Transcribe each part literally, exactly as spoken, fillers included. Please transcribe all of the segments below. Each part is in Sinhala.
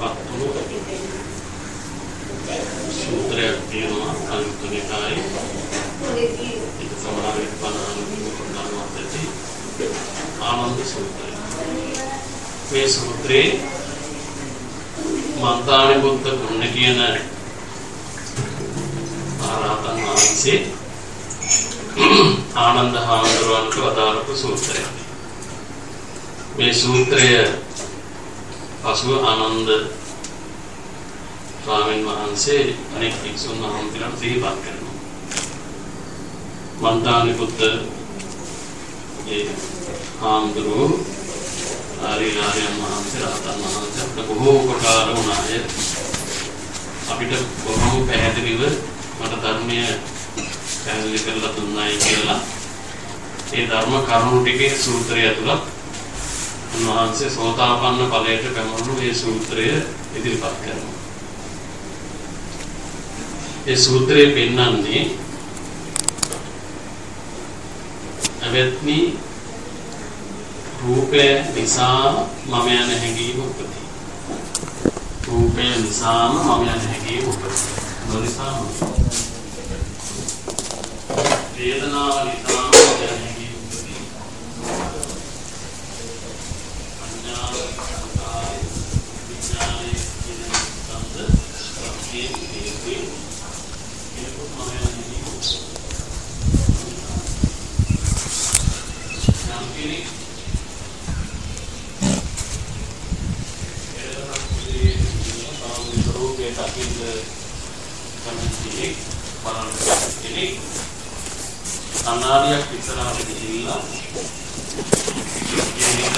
පත්තුණු සූත්‍රයක් තියෙනවා අනුත්තර නිකායේ ඒක සමහරවිට බලනවා ඇති ආනන්ද සූත්‍රය. මේ සූත්‍රයේ මන්තානි බුද්ධ ගුණ කියන ආරහතන් වහන්සේ ආනන්ද හාමුදුරුවන්ට වදාළපු සූත්‍රයක්. මේ සූත්‍රය පසුව ආනන්ද ස්වාමීන් වහන්සේ අනෙක් භික්ෂුන් වහන්සේලාට සිහිපත් කරනවා. මන්තානි බුද්ධ ඒ හාමුදුරුවෝ ආරියාරයන් වහන්සේ රහතන් වහන්සේ අපිට බොහෝ උපකාර වුණාය. අපිට බොහොම පැහැදිලිව මට ධර්මය පැහැදිලි කරලා දුන්නායි කියලා ඒ ධර්ම කරුණු ටිකේ සූත්‍රය ඇතුළත් උන්වහන්සේ සෝතාපන්න ඵලයට පැමුණු මේ සූත්‍රය ඉදිරිපත් කරනවා. ඒ සූත්‍රයේ පෙන්වන්නේ අවත්නි රූපය නිසා මම යන හැඟීම උපදී. රූපය නිසාම මම යන හැඟීම උපදී. නොනිසාම වේදනාව නිසාම මම යන හැඟීම උපදී. අඥාන සංකාරය විඥානයේ කියන සම්ද ස්පර්ශයේ හේතුයි. ඒක මම යන හැඟීම උපදී. නම් කෙනෙක් රූපයට අකින්ද කමිටියේ බලන කෙනෙක් අනාරියක් ඉස්සරහට ගිහිල්ලා එනිට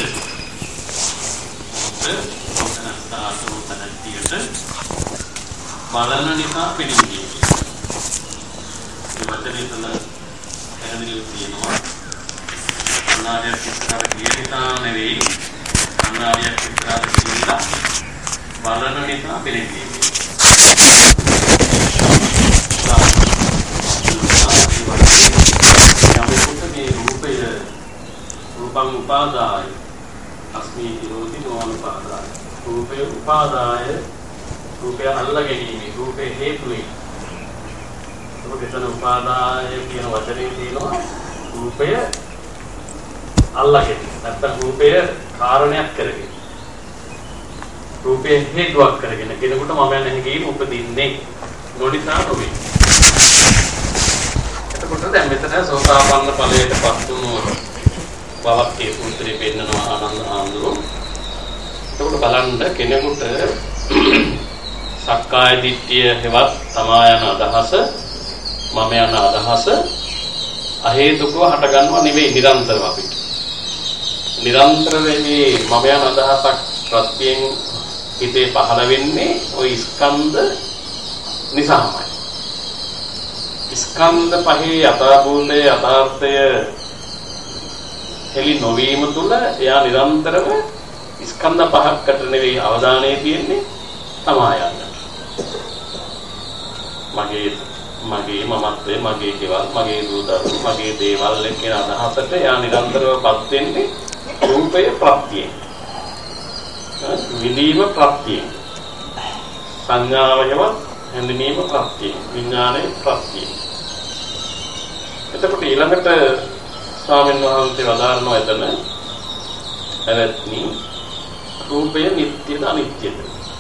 බලන නිසා පෙනෙන්නේ. මේ වචනේ තන පැහැදිලිව තියෙනවා. අනාරියක් ඉස්සරහට ගිය නිසා නෙවෙයි අනාරියක් ඉස්සරහට ගිහිල්ලා බලන නිසා පෙනෙන්නේ. මේ රූපය රූපං උපාදාය අස්මි විරෝධි නොඅනුපාදාය. රූපය උපාදාය රූපය අල්ලා ගැනීම රූපේ හේතුයි. ඔබ කියන උපාදාය කියන වචනේ තියෙනවා රූපය අල්ලා ගැනීම. නැත්නම් රූපය කාරණයක් කරගෙන රූපේ හේතුවක් කරගෙන කෙනෙකුට මම යන හැඟීම උපදින්නේ නොනිසා නොවේ. එතකොට දැන් මෙතන සෝතාපන්න ඵලයටපත් වුණු බවක් ඒ සූත්‍රයේ පෙන්නනවා ආනන්ද හාමුදුරුවෝ. එතකොට බලන්න කෙනෙකුට සක්කාය දිට්ඨිය හෙවත් තමා යන අදහස මම යන අදහස අහේතුකව හට ගන්නව නෙවෙයි නිරන්තරව අපිට. නිරන්තර වෙන්නේ මම යන අදහසක් ප්‍රත්‍යයෙන් හිතේ පහළ වෙන්නේ ওই ස්කන්ධ නිසාමයි. ස්කන්ධ පහේ යථාභූතයේ යථාර්ථය හෙලි නොවීම තුළ එයා නිරන්තරව ස්කන්ධ පහකට නෙවෙයි අවධානය තියෙන්නේ තමා යන්නට. මගේ මගේ මමත්වයේ මගේ දේවල් මගේ දූ දරුවෝ මගේ දේවල් කියන අදහසට එයා නිරන්තරවපත් වෙන්නේ රූපයේ ප්‍රත්‍යයෙන්. විදීම ප්‍රත්‍යයෙන් සංඥාවයවත් හැඳිනීම ප්‍රත්‍යයෙන් විඥානයේ ප්‍රත්‍යයෙන්. එතකොට ඊළඟට ස්වාමීන් වහන්සේ වදාරනවා එතන එවත්නි රූපය නිට්ටයද අනිත්‍යද?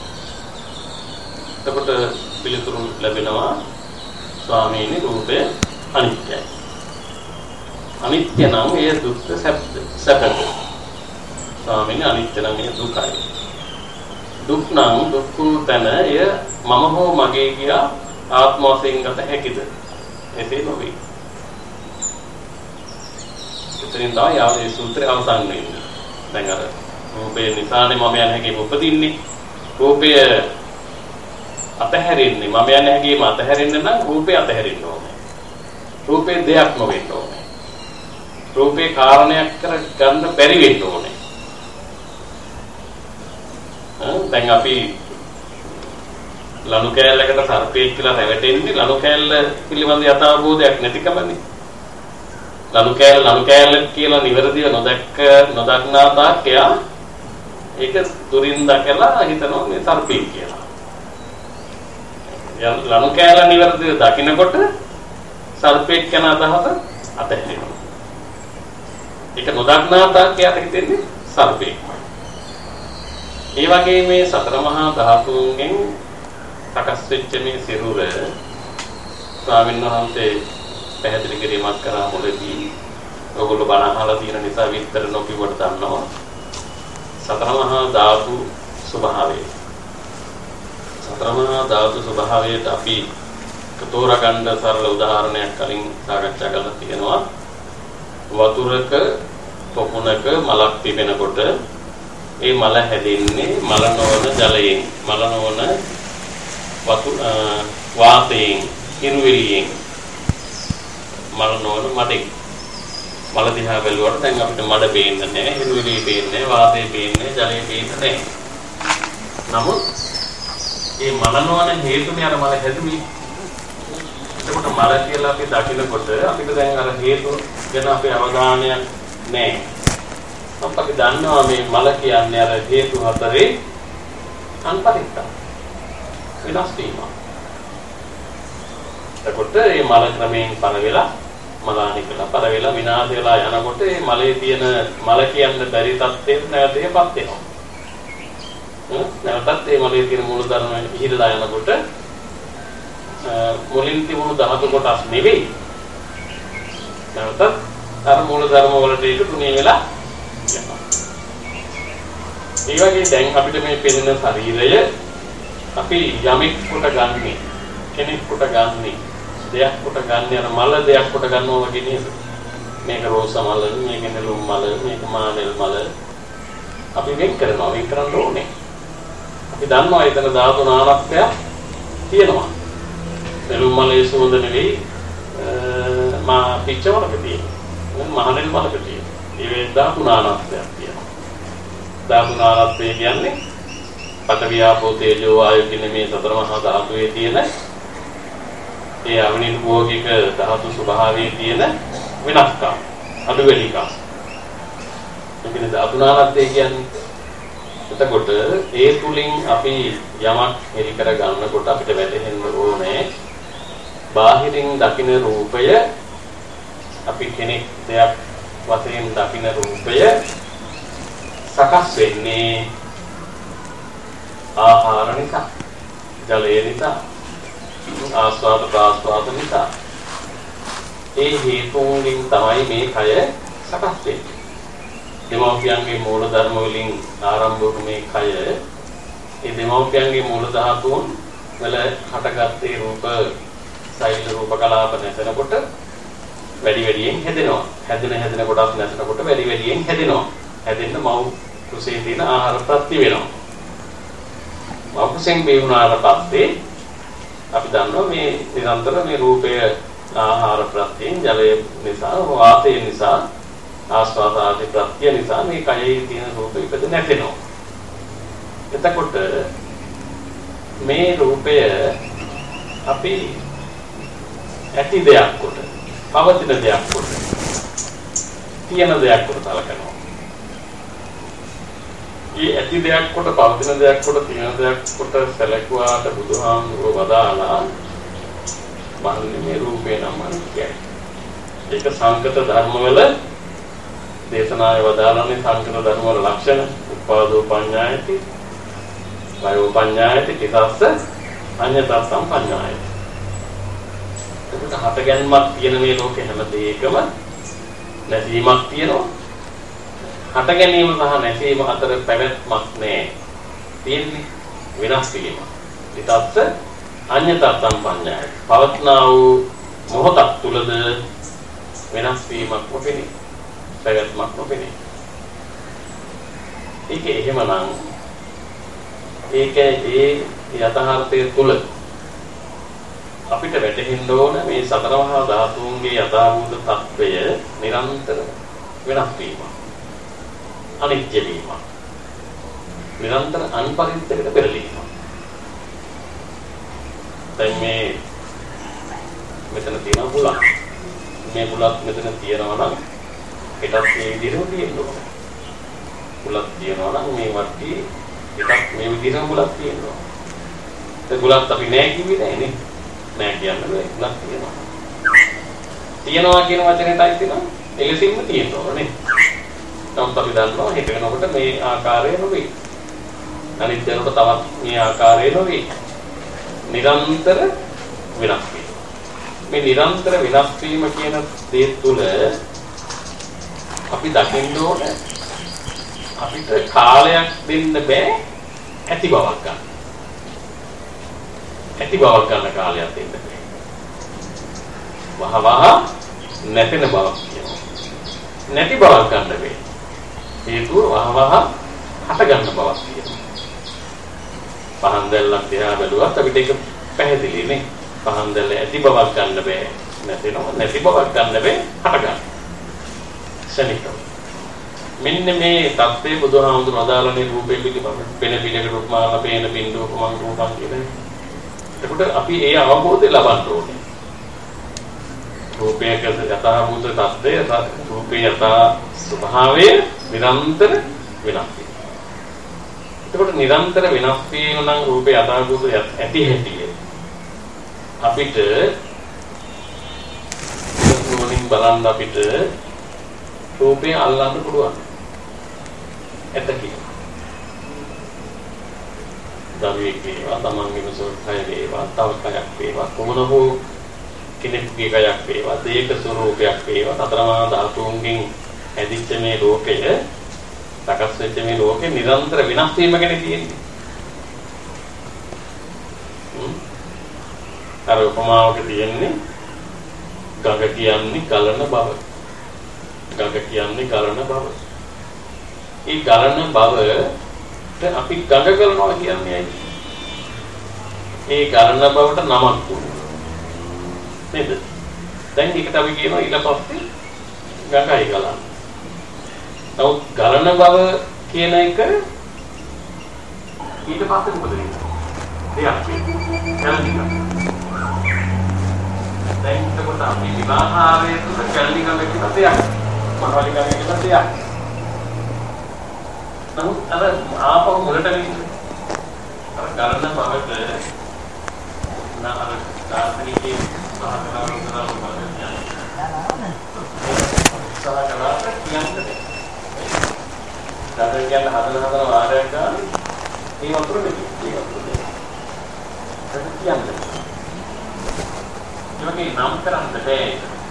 එතකොට පිළිතුරු ලැබෙනවා ස්වාමීනි රූපය අනිත්‍යයි. අනිත්‍ය නම් ඒ දුක්ඛ සැපද? ස්වාමීනි අනිත්‍ය නම් ඒ දුකයි. දුක් නම් දුක්ඛ තන එය මම හෝ මගේ කියා ආත්ම වශයෙන් ගත හැකිද? එසේ නොවේ. ඉතින් තමයි ආවේ සූත්‍රය අවසන් වෙන්නේ. දැන් අර රූපේ නිසානේ මම යන හැකීම උපදින්නේ. රූපය අතහැරෙන්නේ මම යන හැකීම අතහැරෙන්න නම් රූපේ අතහැරෙන්න ඕනේ. රූපේ දෙයක් නොවෙන්න ඕනේ. රූපේ කාරණයක් කර ගන්න බැරි වෙන්න ඕනේ. දැන් අපි ලනු කෑල්ලකට සර්පෙක් කියලා රැවටෙන්නේ ලනු කෑල්ල පිළිබඳ යථාබෝධයක් නැතිකමනේ. ලනු කෑල්ල ලනු කෑල්ල කියලා නිවැරදිව නොදැක්ක නොදක්නා තාක් එයා ඒක දුරින් දැකලා හිතනවා මේ සර්පෙක් කියලා. ලණු කෑල්ල නිවැරදිව දකින්නකොට සර්පෙක් යන අදහස අතහැරෙනවා. ඒක නොදන්නා තාක්කයට හිතෙන්නේ සර්පෙක්මයි. ඒ වගේ මේ සතර මහා ධාතුන්ගෙන් සකස් වෙච්ච මේ සිරුර ස්වාමීන් වහන්සේ පැහැදිලි කිරීමක් කරා මුලදී. ඔයගොල්ලෝ බණ අහලා තියෙන නිසා විස්තර නොකියවට දන්නවා. සතර මහා ධාතු ස්වභාවය. සතර මහා ධාතු ස්වභාවයට අපි කතෝරගණ්ඩ සරල උදාහරණයක් කලින් සාකච්ඡා කරලා තියෙනවා. වතුරක පොකුණක මලක් පිපෙනකොට ඒ මල හැදෙන්නේ මල නොවන ජලයෙන්, මල නොවන වතු වාතයෙන්, හිරුවිලියෙන්, මල නොවන මඩෙන්. මල දිහා බැලුවට දැන් අපිට මඩ පේන්නේ නැහැ, හිරුවිලි පේන්නේ නැහැ, වාතය පේන්නේ නැහැ, ජලය පේන්නේ නැහැ. නමුත් මේ මල නොවන හේතුනේ අර මල හැදුවේ. එතකොට මල කියලා අපි දකිනකොට අපිට දැන් අර හේතු ගැන අපේ අවධානයක් නැහැ. අපි දන්නවා මේ මල කියන්නේ අර හේතු හතරේ අන්පරිත්ත. විනාශ වීම. එතකොට මේ මල ක්‍රමයෙන් පර වෙලා මලානිකලා පර වෙලා විනාශ වෙලා යනකොට මේ මලේ තියෙන මල කියන්න බැරි තත්ත්වෙට නැවතේපත් වෙනවා. නැවතත් මේ මලේ තියෙන මූල ධර්ම ඉහිරලා යනකොට මුලින් තිබුණු ධාතු කොටස් නෙවෙයි. නැවතත් අර මූල ධර්ම වලට ඒක තුනී වෙලා යනවා. ඒ වගේ දැන් අපිට මේ පෙනෙන ශරීරය අපි යමෙක් කොට ගන්නෙ, කෙනෙක් කොට ගන්නෙ, දෙයක් කොට ගන්න යන මල දෙයක් කොට ගන්නවා වගේ නේද? මේක රෝස මල, මේක නෙළුම් මල, මේක මානෙල් මල. අපි වෙන් කරනවා, වෙන් කරන්න ඕනේ. අපි දන්නවා එතන ධාතු නානත්වයක් තියෙනවා. නෙළුම් මලේ සුවඳ නෙවෙයි මා පිච්චවලක තියෙන්නේ. මානෙල් මලක තියෙන්නේ. ඒ ධාතු නානත්වයක් තියෙනවා. ධාතු නානත්වය කියන්නේ පඨවි ආපෝ තේජෝ වායෝ කියන මේ සතර මහා ධාතුවේ තියෙන ඒ අවිනිර්භෝගික ධාතු ස්වභාවයේ තියෙන වෙනස්කම් අඩු වැඩිකම්. මේකනේ ධාතු නානත්වය කියන්නේ. එතකොට ඒ තුලින් අපි යමක් එලි කර ගන්නකොට අපිට වැටහෙන්න ඕනේ බාහිරින් දකින්න රූපය අපි කෙනෙක් දෙයක් වශයෙන් දකින්න රූපය සකස් වෙන්නේ ආහාර නිසා, ජලය නිසා, ආස්වාද ප්‍රාස්වාද නිසා. ඒ හේතුන්ගෙන් තමයි මේ කය සකස් වෙන්නේ. දෙමෝපියන්ගේ මූල ධර්ම වලින් ආරම්භ වුණු මේ කය ඒ දෙමෝපියන්ගේ මූල ධාතුන් වල හටගත්තේ රූප සෛල රූප කලාප නැසෙනකොට වැඩි වැඩියෙන් හැදෙනවා. හැදෙන හැදෙන කොටස් නැසෙනකොට වැඩි වැඩියෙන් හැදෙනවා. හැදෙන්න මව් කුසේ තියෙන ආහාර ප්‍රත්‍ය වෙනවා. මව් කුසෙන් බේරුණාට පස්සේ අපි දන්නවා මේ නිරන්තර මේ රූපය ආහාර ප්‍රත්‍යයෙන් ජලය නිසා වාතය නිසා ආස්වාද ආදී ප්‍රත්‍ය නිසා මේ කයේ තියෙන රූප ඉපද නැතෙනවා. එතකොට මේ රූපය අපි ඇති දෙයක් කොට, පවතින දෙයක් කොට, තියෙන දෙයක් කොට සලකනවා. මේ ඇති දෙයක් කොට, පවතින දෙයක් කොට, තියෙන දෙයක් කොට සැලකුවාට බුදුහාමුදුරුවෝ වදාලා මන්නේ මේ රූපේ නම් කියන්නේ. ඒක සංකත ධර්මවල දේශනාවේ වදාළන්නේ සංකත ධර්ම වල ලක්ෂණ උපාදෝ පඤ්ඤායති වයෝ පඤ්ඤායති කිසස්ස අඤ්ඤතස්සම් පඤ්ඤායති. එතකොට හත ගැනීමක් තියෙන මේ ලෝකේ හැම දෙයකම නැසීමක් තියෙනවා. හට ගැනීම සහ නැසීම අතර පැවැත්මක් නැහැ. තියෙන්නේ වෙනස් වීම. ඊටත් අඤ්ඤතස්සම් පඤ්ඤායති. පවත්නා වූ මොහොතක් තුලද වෙනස් වීමක් නොපෙනේ. පැවැත්මක් නොපෙනේ. ඒක එහෙමනම් ඒක ඒ යථාර්ථය තුල අපිට වැටහෙන්න ඕන මේ සතර මහා ධාතුන්ගේ යථාභූත තත්වය නිරන්තර වෙනස් වීම. අනිත්‍ය වීම. නිරන්තර අන්පරිත්තකට පෙරලීම. දැන් මේ මෙතන තියෙන බුලක්. මේ බුලක් මෙතන තියෙනවා නම් ඒකත් මේ විදිහට තියෙන්න ඕනේ. කුලක් තියනවා නම් මේ වටේ එකක් මේ විදිහටම කුලක් තියෙනවා. ඒ කුලක් අපි නෑ කිව්වේ නෑනේ. නෑ කියන්න බෑ කුලක් තියෙනවා. තියනවා කියන වචනයටයි තියෙනවා. එලෙසින්ම තියෙනවා නේ. නමුත් අපි දන්නවා හිත වෙනකොට මේ ආකාරය නෙවෙයි. අනිත් වෙනකොට තවත් මේ ආකාරය නෙවෙයි. නිරන්තර වෙනස් වීම. මේ නිරන්තර වෙනස් වීම කියන දේ තුළ අපි දකින්න ඕනේ අපිට කාලයක් දෙන්න බෑ ඇති බවක් ගන්න. ඇති බවක් ගන්න කාලයක් දෙන්න බෑ. වහ වහ නැතෙන බවක් කියනවා. නැති බවක් ගන්න බෑ. හේතුව වහ වහ හට ගන්න බවක් කියනවා. පහන් දැල්ලක් දිහා බැලුවත් අපිට ඒක පැහැදිලි නේ. පහන් දැල්ල ඇති බවක් ගන්න බෑ. නැතෙනවා නැති බවක් ගන්න බෑ හට ගන්න. ශනිකව. මෙන්න මේ தත්ත්වයේ බුදුහාමුදුරුවෝ අදාළනේ රූපේ පිළිබඳ වෙන පිළිකට රූපමාන පේන බින්දුව කොමන් රූපම් කියන්නේ. එතකොට අපි ඒ අවබෝධය ලබන්න ඕනේ. රූපයක යථාභූත தත්ත්වය රූපේ යථා ස්වභාවය නිරන්තර වෙනස් වෙනවා. එතකොට නිරන්තර වෙනස් වීම නම් රූපේ යථාභූත ඇති හැටි අපිට මොනින් බලන්න අපිට රූපේ අල්ලන්න පුළුවන්. ඇත කියලා. දරුවෙක් වේවා, තමන්ගේම සෝත්හය වේවා, තව කයක් වේවා, කොමන හෝ කෙනෙකුගේ කයක් වේවා, දේක ස්වરૂපයක් වේවා, අතරමා ධාතුන්ගෙන් හැදිච්ච මේ ලෝකය, සකස් වෙච්ච මේ ලෝකේ නිරන්තර වෙනස් වීම ගැන තියෙන්නේ. අර උපමාවක තියෙන්නේ ගඟ කියන්නේ ගලන බව. ගඟ කියන්නේ ගලන බව. ඒ ගලන බවට අපි ගඟ ගලනවා කියන්නේ ඇයි? ඒ ගලන බවට නමක් දුන්නා. නේද? දැන් ඒකට අපි කියනවා ඊට පස්සේ ගඟයි ගලන. නමුත් ගලන බව කියන එක ඊට පස්සේ මොකද වෙන්නේ? දෙයක් වෙනවා. දැන් එතකොට අපි විවාහාවේ තුන කැලණි ගඟ කියලා දෙයක්. මහවැලි ගඟ කියලා දෙයක්. නමුත් අර ආපහු මුලට ගිහින් අර ගලන බවට නාර දාර්ශනිකයේ සහකරන කරන බලන්නේ. සහකරන කියන්නේ දාර්ශනික කියන හදන හදන වාරයක් ගන්න මේ වතුර දෙකක් තියෙනවා. ඒක කියන්නේ ඒකේ නම් කරන්න බෑ.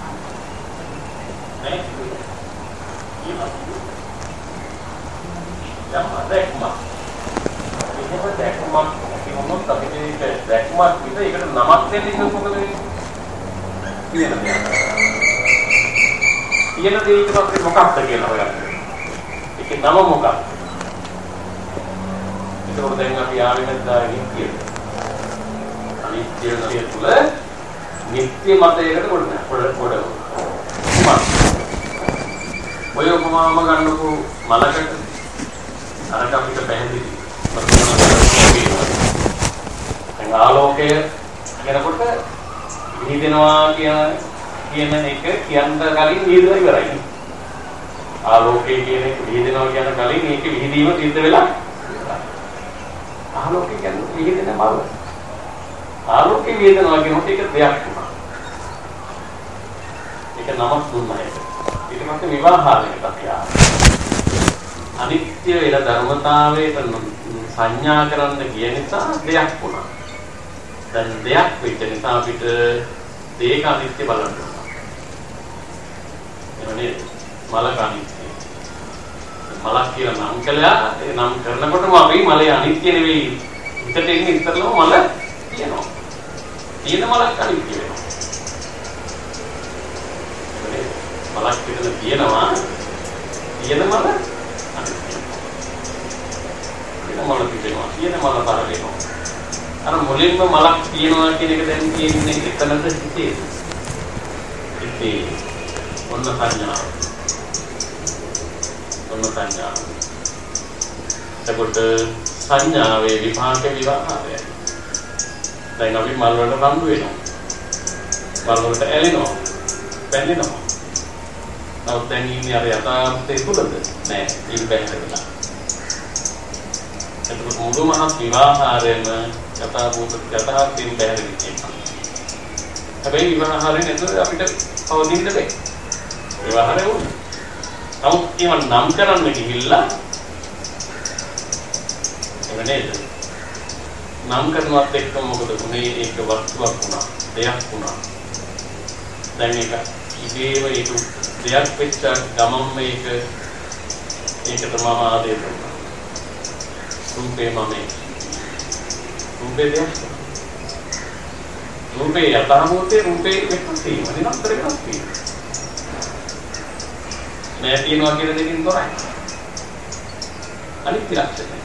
නේ? යම් දැක්ම. මේක දැක්ම මොනවද අපිට දැක්ම විතර ඒකට නමක් දෙන්න ඉන්න මොකද වෙන්නේ? කියන දේ. කියන දේ ඊට පස්සේ මොකක්ද කියලා හොයන්න. ඒකේ නම මොකක්ද? ඒකෝ දැන් අපි ආවෙ නැද්ද නිත්‍ය. අනිත්‍ය තුල නිත්‍ය මතයකට කොට කොට කොට. ඔය උපමාවම ගන්නකො මලකට අරක අපිට පැහැදිලි. දැන් ආලෝකය කියනකොට විහිදෙනවා කියන කියන එක කියන්න කලින් විහිදලා ඉවරයි. ආලෝකය කියන එක විහිදෙනවා කියන කලින් මේක විහිදීම සිද්ධ වෙලා ආලෝකය කියන්නේ විහිදෙන බව. ආලෝකය විහිදෙනවා කියනකොට ඒක දෙයක් වුණා. ඒක නමක් දුන්නා ඒක. ඊට පස්සේ විවාහාවකට අපි ආවා. අනිත්‍ය වෙන ධර්මතාවයට සංඥා කරන්න ගිය නිසා දෙයක් වුණා. දැන් දෙයක් වෙච්ච නිසා අපිට දෙයක අනිත්‍ය බලන්න ඕන. එවනේ මලක අනිත්‍ය. මලක් කියලා නම් කළා ඒ නම් කරනකොටම අපි මලේ අනිත්‍ය නෙවෙයි හිතට එන්නේ ඉස්සරලම මල කියනවා. තියෙන මලක් අනිත්‍ය වෙනවා. එවනේ මලක් පිටත තියෙනවා තියෙන මල මල පිටේනවා කියන මල පාර වෙනවා. අර මුලින්ම මලක් තියෙනවා කියන එක දැන් කියන්නේ එතනද හිතේ. හිතේ ඔන්න සංඥා. ඔන්න සංඥා. එතකොට සංඥාවේ විපාක විවාහය. දැන් අපි මල් වලට රණ්ඩු වෙනවා. මල් වලට ඇලෙනවා. බැඳෙනවා. නමුත් දැන් ඉන්නේ අර යථාර්ථයේ තුලද? නෑ. ඒක බැහැරලා. එතකොට මුළු මහත් විවාහාරයම යථා භූත යථාර්ථයෙන් පැහැදිලි කියනවා. හැබැයි විවාහාරයෙන් එතකොට අපිට පවතින්න බැහැ. විවාහාරය වුණා. නමුත් ඒවා නම් කරන්න ගිහිල්ලා එවනේද? නම් කරනවත් එක්ක මොකද උනේ? ඒක වස්තුවක් වුණා, දෙයක් වුණා. දැන් මේක ඉබේම ඒක දෙයක් වෙච්ච ගමන් මේක ඒකට මම ආදේ කරනවා. රූපේ මම රූපේ දෙයක්. රූපේ යථාභූතේ රූපේ වෙනස් වීම නිරන්තර වෙනස් වීම. මේ තියනවා කියන දෙකින් තොරයි. අනිත් ලක්ෂණය.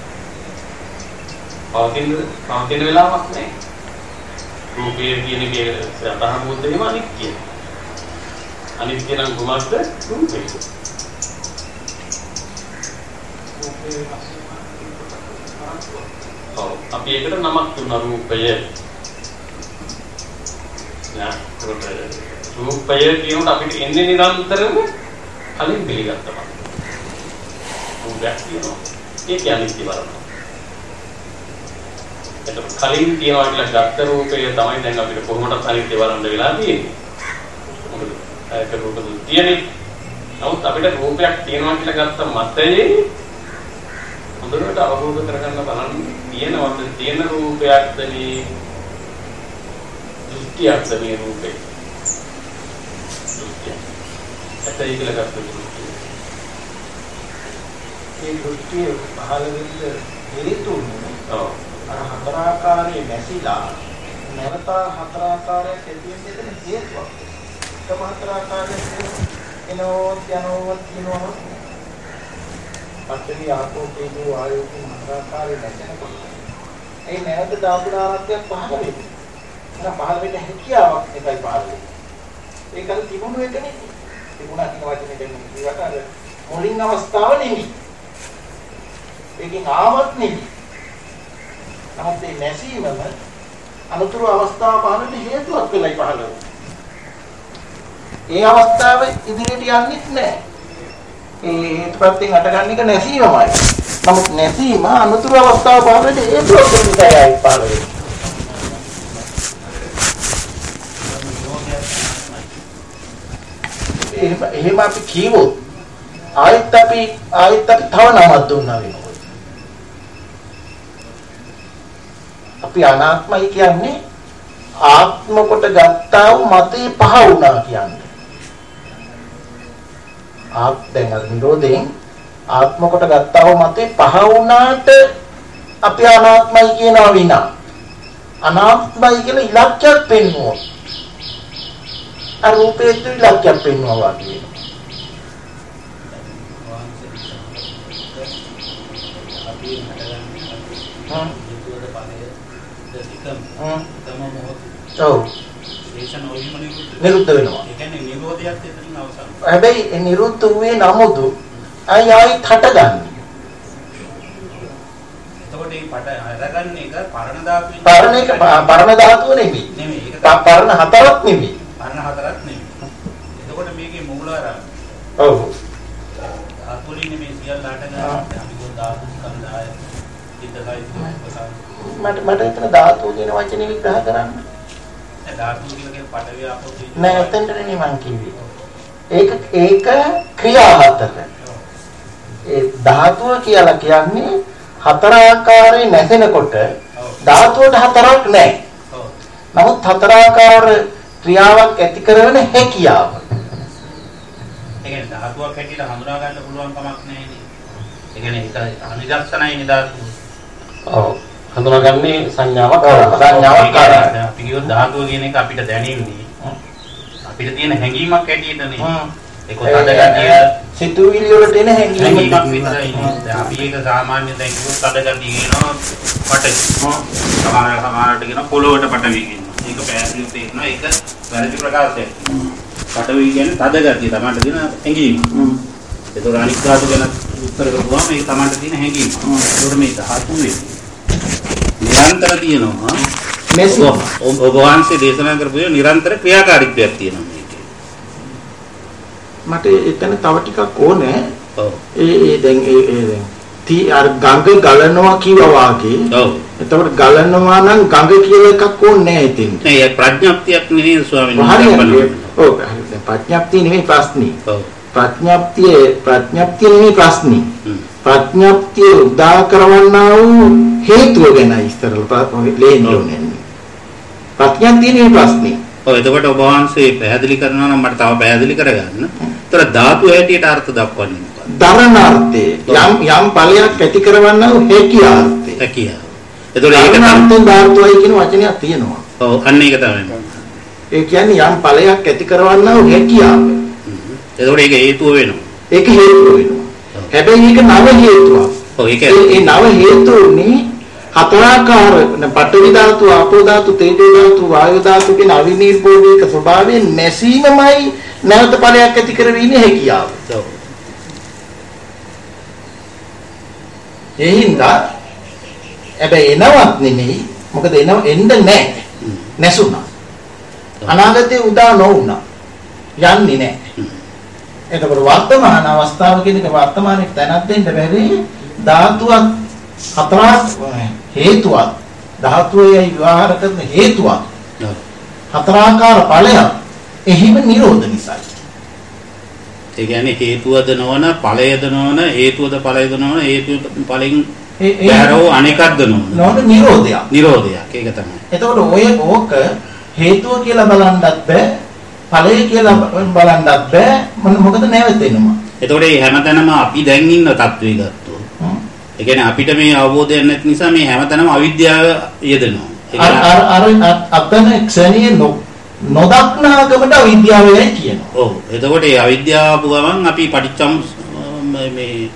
පවතින පවතින වෙලාවක් නැහැ. රූපේ කියන එකේ යථාභූතේම අනිත්‍ය. අනිත්‍ය නම් කොහොමද? රූපේ. ඔව් අපි ඒකට නමක් දුන්නා රූපය. නා රූපය කියනකොට අපිට එන්නේ නිරන්තරව කලින් පිළිගත්තා. රූපයක් කියනවා. ඒක අනිත්‍ය බලනවා. එතකොට කලින් කියනවා කියලා ගත්ත රූපය තමයි දැන් අපිට කොහොමද අනිත්‍ය බලන්න වෙලා තියෙන්නේ. මොකද ඒක රූප දුතියනේ. නමුත් අපිට රූපයක් තියෙනවා කියලා ගත්ත මතයේ හොඳට අවබෝධ කරගන්න බලන්න තියෙනවද තියෙන රූපයක්ද මේ දෘෂ්ටියක්ද මේ රූපේ දෘෂ්ටිය ඇත්තයි කියලා ගත්ත දෘෂ්ටිය මේ දෘෂ්ටිය පහළ වෙන්න හේතුුනේ ඔව් අර හතර ආකාරයේ නැසිලා නැවත හතර ආකාරයක් ඇතිවෙන්න දෙන හේතුවක් තම හතර ආකාරයක් එනෝ යනෝ කියනවා පස්සේ ආපෝ තේජෝ ආයෝ කියන ආකාරය නැසෙනකොට ඒ නැවත දාපුනාරත්වයක් පහළ වෙන්නේ. එහෙනම් පහළ වෙන්න හැකියාවක් එකයි පහළ වෙන්නේ. ඒකල් තිබුණු එක නෙමෙයි. තිබුණා කියන වචනේ දැන් ඉවට අර මුලින් අවස්ථාව නෙමෙයි. ඒකෙන් ආවත් නෙමෙයි. නමුත් මේ නැසීමම අනුතුරු අවස්ථාව පහළ වෙන්න හේතුවක් වෙලයි පහළ වෙන්නේ. ඒ අවස්ථාව ඉදිරියට යන්නේ නැහැ. ඒ ප්‍රත්‍යයෙන් අටගන්න එක නැසීමමයි. නමුත් නැසීම අනුතුරු අවස්ථාව පාරේ ඒ ප්‍රොසෙස්යයි පාරේ. එහෙම එහෙම අපි කියවොත් ආයත් අපි ආයත් අපි තව නමක් දුන්නා වෙනවා. අපි අනාත්මයි කියන්නේ ආත්ම කොට ගත්තා වූ මතේ පහ වුණා කියන්නේ. ආත් දැන් අර නිරෝධයෙන් ආත්ම කොට ගත්තා වූ මතේ පහ වුණාට අපි අනාත්මයි කියනවා විනා අනාත්මයි කියලා ඉලක්කයක් පෙන්වුවා. අරූපේ තු ඉලක්කයක් පෙන්වුවා වගේ. හා ඔව් නිරුද්ධ වෙනවා. ඒ කියන්නේ නිරෝධයත් එතනින් අවසන්. හැබැයි ඒ නිරුද්ධ වූයේ නමුදු අය ආයිත් හටගන්නේ. එතකොට මේ පට හටගන්න එක පරණ ධාතුවේ පරණ එක පරණ ධාතුව නෙමෙයි. නෙමෙයි. ඒක පරණ හතරක් නෙමෙයි. පරණ හතරක් නෙමෙයි. එතකොට මේකේ මූල ආරම්භ. ඔව්. ධාතුලින් මේ සියල්ල හටගන්නේ අපි ගෝ ධාතු ස්කන්ධය ඉදසයි උපසාර. මට මට එතන ධාතු කියන වචනේ විග්‍රහ කරන්න. ඒ ධාතු කියන්නේ පඩවිය අපෝ නෑ එතනට නෙමෙයි මං කිව්වේ. ඒක ඒක ක්‍රියා හතර. ඒ ධාතුව කියලා කියන්නේ හතර ආකාරයේ නැසෙනකොට ධාතුවට හතරක් නැහැ. නමුත් හතර ආකාර ක්‍රියාවක් ඇති කරන හැකියාව. ඒ කියන්නේ ධාතුවක් හැටියට හඳුනා ගන්න පුළුවන් කමක් නැහැ නේ. ඒ කියන්නේ ඒක අනිදස්සනයි නේ ධාතුව. ඔව්. හඳුනාගන්නේ සංඥාවක් සංඥාවක් කරා. අපි කියොත් ධාතුව කියන එක අපිට දැනෙන්නේ අපිට තියෙන හැඟීමක් ඇටියෙන්නේ. ඒක තදගතිය සිතුවිලි වලට එන හැඟීමක් විතරයි. දැන් අපි ඒක සාමාන්‍ය දැන් කිව්වොත් තදගතිය කියනවා පට. සමහර සමහරට කියන පොළොවට පටවි කියනවා. ඒක පැහැදිලිව තේරෙනවා. ඒක වැරදි ප්‍රකාශයක්. පටවි කියන්නේ තදගතිය තමයි තියෙන හැඟීම. ඒතර අනික් ධාතු ගැන උත්තර කරපුවාම ඒක තමයි තියෙන හැඟීම. ඒකට මේ ධාතුවේ නිරන්තර තියෙනවා. මෙසි ඔබ වහන්සේ දේශනා කරපු නිරන්තර ක්‍රියාකාරීත්වයක් තියෙනවා මේකේ. මට එතන තව ටිකක් ඕනේ. ඔව්. ඒ ඒ දැන් ඒ ඒ දැන් අර ගඟ ගලනවා කියවා වාගේ. ඔව්. එතකොට ගලනවා නම් ගඟ කියලා එකක් ඕනේ නැහැ ඉතින්. නෑ ප්‍රඥප්තියක් නෙවෙයි ස්වාමීන් වහන්සේ. ඔව් ප්‍රඥප්තිය නෙවෙයි ප්‍රශ්නේ. ඔව්. ප්‍රඥප්තිය ප්‍රඥප්තිය නෙවෙයි ප්‍රශ්නේ. ප්‍රඥප්තිය උදා කරවන්නා වූ හේතුව ගැන ඉස්සරලා ලේන්නේ. ප්‍රඥප්තිය නෙවෙයි ප්‍රශ්නේ. ඔව් එතකොට ඔබ වහන්සේ පැහැදිලි කරනවා නම් මට තව පැහැදිලි කරගන්න. ඒතර ධාතු හැටියට අර්ථ දක්වන්නේ මොකක්ද? ධර්ණාර්ථය යම් යම් ඵලයක් ඇති කරවන්නා වූ හැකියාර්ථය. හැකියාව. ඒතකොට ඒක තමයි ධාතුවයි කියන වචනයක් තියෙනවා. ඔව් අන්න ඒක තමයි. ඒ කියන්නේ යම් ඵලයක් ඇති කරවන්නා වූ හැකියාව. ඒතකොට ඒක හේතුව වෙනවා. ඒක හේතුව වෙනවා. හැබැයි ඒක නව හේතුවක්. ඔව් ඒක ඒ නව හේතුුනේ හතරාකාර පඨවි ධාතු, ආපෝ ධාතු, තේජෝ ධාතු, වායු ධාතු කියන අවිනිර්භෝධික ස්වභාවයෙන් නැසීමමයි නැවත ඵලයක් ඇති කරවීමේ හැකියාව. ඔව්. ඒ හින්දා හැබැයි එනවත් නෙමෙයි. මොකද එනව එන්න නැහැ. නැසුණා. අනාගතේ උදා නොවුණා. යන්නේ නැහැ. එතකොට වර්තමාන අවස්ථාව කියන එක වර්තමානයේ තැනක් දෙන්න බැරි ධාතුවක් හතරක් හේතුවක් ධාතුවේ විවහාර කරන හේතුවක් හතරාකාර ඵලයක් එහිම නිරෝධ නිසායි. ඒ කියන්නේ හේතුවද නොවන ඵලයද නොවන හේතුවද ඵලයද නොවන හේතුව ඵලෙන් බැරෝ අනෙකක්ද නොවන නොවන නිරෝධයක්. නිරෝධයක් ඒක තමයි. එතකොට ඔය ඕක හේතුව කියලා බලන්නත් බෑ ඵලය කියලා බලන්නත් බෑ මොකද නැවතෙනවා. එතකොට මේ හැමතැනම අපි දැන් ඉන්න තත්ත්වය ගත්තොත් ඒ කියන්නේ අපිට මේ අවබෝධයක් නැති නිසා මේ හැමතැනම අවිද්‍යාව යෙදෙනවා. අර අර අර අතන ක්ෂණිය නොදක්නාකමට අවිද්‍යාවයි කියනවා. ඔව්. එතකොට මේ අවිද්‍යාව ආපු ගමන් අපි පටිච්චම් මේ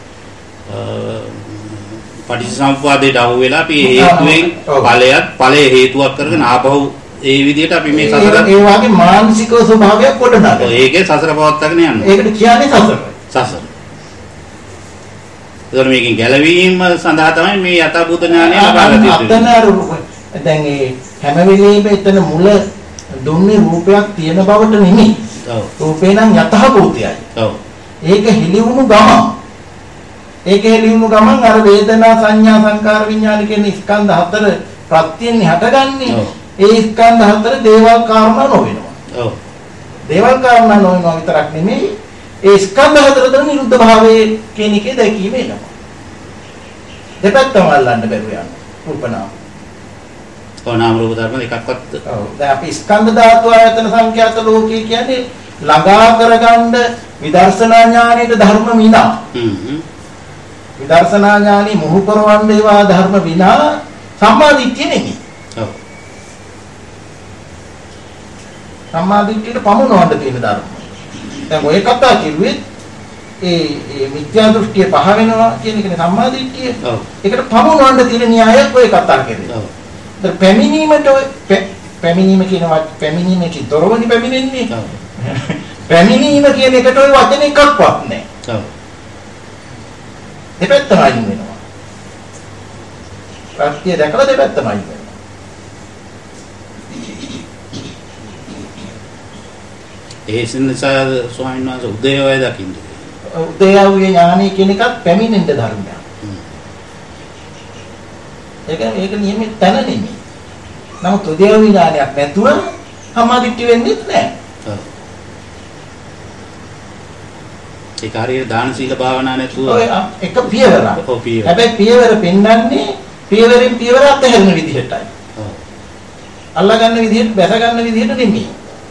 පටිච්චසමුප්පාදයට අහු වෙලා අපි හේතුවෙන් ඵලයක් ඵලයේ හේතුවක් කරගෙන ආපහු ඒ විදිහට අපි මේ සසර ඒ වගේ මානසික ස්වභාවයක් කොටනගනවා. ඔව් ඒකේ සසර පවත්වාගෙන යනවා. ඒකට කියන්නේ සසර. සසර. ඒතර මේකෙන් ගැලවීම සඳහා තමයි මේ යථාභූත ඥානය ලබා ගන්න තියෙන්නේ. අතන දැන් ඒ හැම වෙලෙම එතන මුල දුන්නේ රූපයක් තියෙන බවට නෙමෙයි. ඔව්. රූපේ නම් යථාභූතයයි. ඔව්. ඒක හෙළිවුණු ගමන්. ඒක හෙළිවුණු ගමන් අර වේදනා සංඥා සංකාර විඥාන කියන ස්කන්ධ හතර ප්‍රත්‍යයෙන් හටගන්නේ. ඒ ස්කන්ධ හතර දේවල් කාරණා නොවෙනවා. ඔව්. දේවල් කාරණා නොවෙනවා විතරක් නෙමෙයි ඒ ස්කන්ධ හතරතර නිරුද්ධ භාවයේ කියන එකේ දැකීම එනවා. දෙපැත්තම අල්ලන්න බැරුව යනවා. රූපනාම. ඕනාම රූප ධර්ම එකක්වත්. ඔව්. දැන් අපි ස්කන්ධ ධාතු ආයතන සංඛ්‍යාත ලෝකී කියන්නේ ළඟා කරගන්න විදර්ශනා ඥානෙට ධර්ම විනා. හ්ම් හ්ම්. විදර්ශනා ඥානෙ මොහු කරවන්න ඒවා ධර්ම විනා සම්මාදිට්ඨිය නෙමෙයි. ඔව්. සම්මාදිට්ඨියට පමුණවන්න තියෙන ධර්ම. දැන් ඔය කතා කිව්වෙත් ඒ ඒ මිත්‍යා දෘෂ්ටිය පහ වෙනවා කියන එකනේ සම්මාදිට්ඨිය. ඔව්. ඒකට පමුණවන්න තියෙන න්‍යායක් ඔය කතා කරන්නේ. ඔව්. ඒත් පැමිණීමට ඔය පැමිණීම කියන පැමිණීම කියන දොරවනි පැමිණෙන්නේ. ඔව්. පැමිණීම කියන එකට ඔය වචන එකක්වත් නැහැ. ඔව්. දෙපැත්තම අයින් වෙනවා. ප්‍රත්‍ය දැකලා දෙපැත්තම අයින් වෙනවා. ඒ නිසා ස්වාමීන් වහන්සේ උදේවය දකින්න. උදේවයේ ඥානය කියන එකත් පැමිණෙන්න ධර්මයක්. ඒක ඒක නියමිත තැන නෙමෙයි. නමුත් උදේවයේ ඥානයක් නැතුව සම්මාදිට්ඨිය වෙන්නේ නැහැ. ඔව්. ඒක හරියට දාන සීල භාවනා නැතුව ඔය එක පියවරක්. ඔව් පියවර. හැබැයි පියවර පෙන්වන්නේ පියවරෙන් පියවර අතහැරෙන විදිහටයි. ඔව්. අල්ලා ගන්න විදිහට බැස ගන්න විදිහට නෙමෙයි.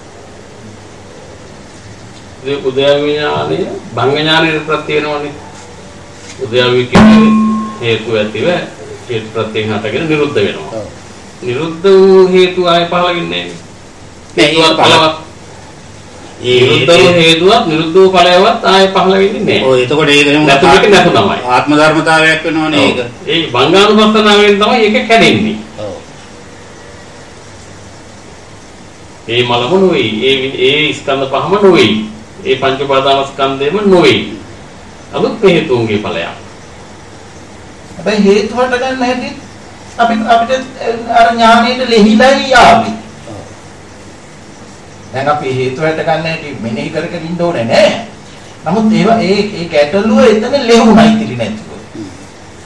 ඒ උද්‍යාව ඥානය භංග ඥානයට ප්‍රත්‍ය වෙනවනේ. උද්‍යාව කියන්නේ හේතු ඇතිව හේතු ප්‍රත්‍යයෙන් හටගෙන නිරුද්ධ වෙනවා. ඔව්. නිරුද්ධ වූ හේතු ආය පහළ වෙන්නේ නැහැ. ඒ නිරුද්ධ හේතුවක් නිරුද්ධ වූ ඵලයවත් ආය පහළ වෙන්නේ නැහැ. ඔව් එතකොට ඒක නෙමෙයි නැතුණක නැතු තමයි. ආත්ම ධර්මතාවයක් වෙනවනේ ඒක. ඒ භංගානුපස්සනාවෙන් තමයි ඒක කැඩෙන්නේ. ඔව්. ඒ මලම නොවේ. ඒ ඒ ස්කන්ධ පහම නොවේ. ඒ පංච උපාදාන ස්කන්ධෙම නොවේ. අලුත් හේතුන්ගේ ඵලයක්. හැබැයි හේතු හට ගන්න හැටි අපි අපිට අර ඥානෙට ලෙහිලායි ආවේ. දැන් අපි හේතු හට ගන්න හැටි මෙනෙහි කර කර ඉන්න ඕනේ නෑ. නමුත් ඒවා ඒ ඒ ගැටලුව එතන ලෙහුණයි ඉතිරි නැතිව.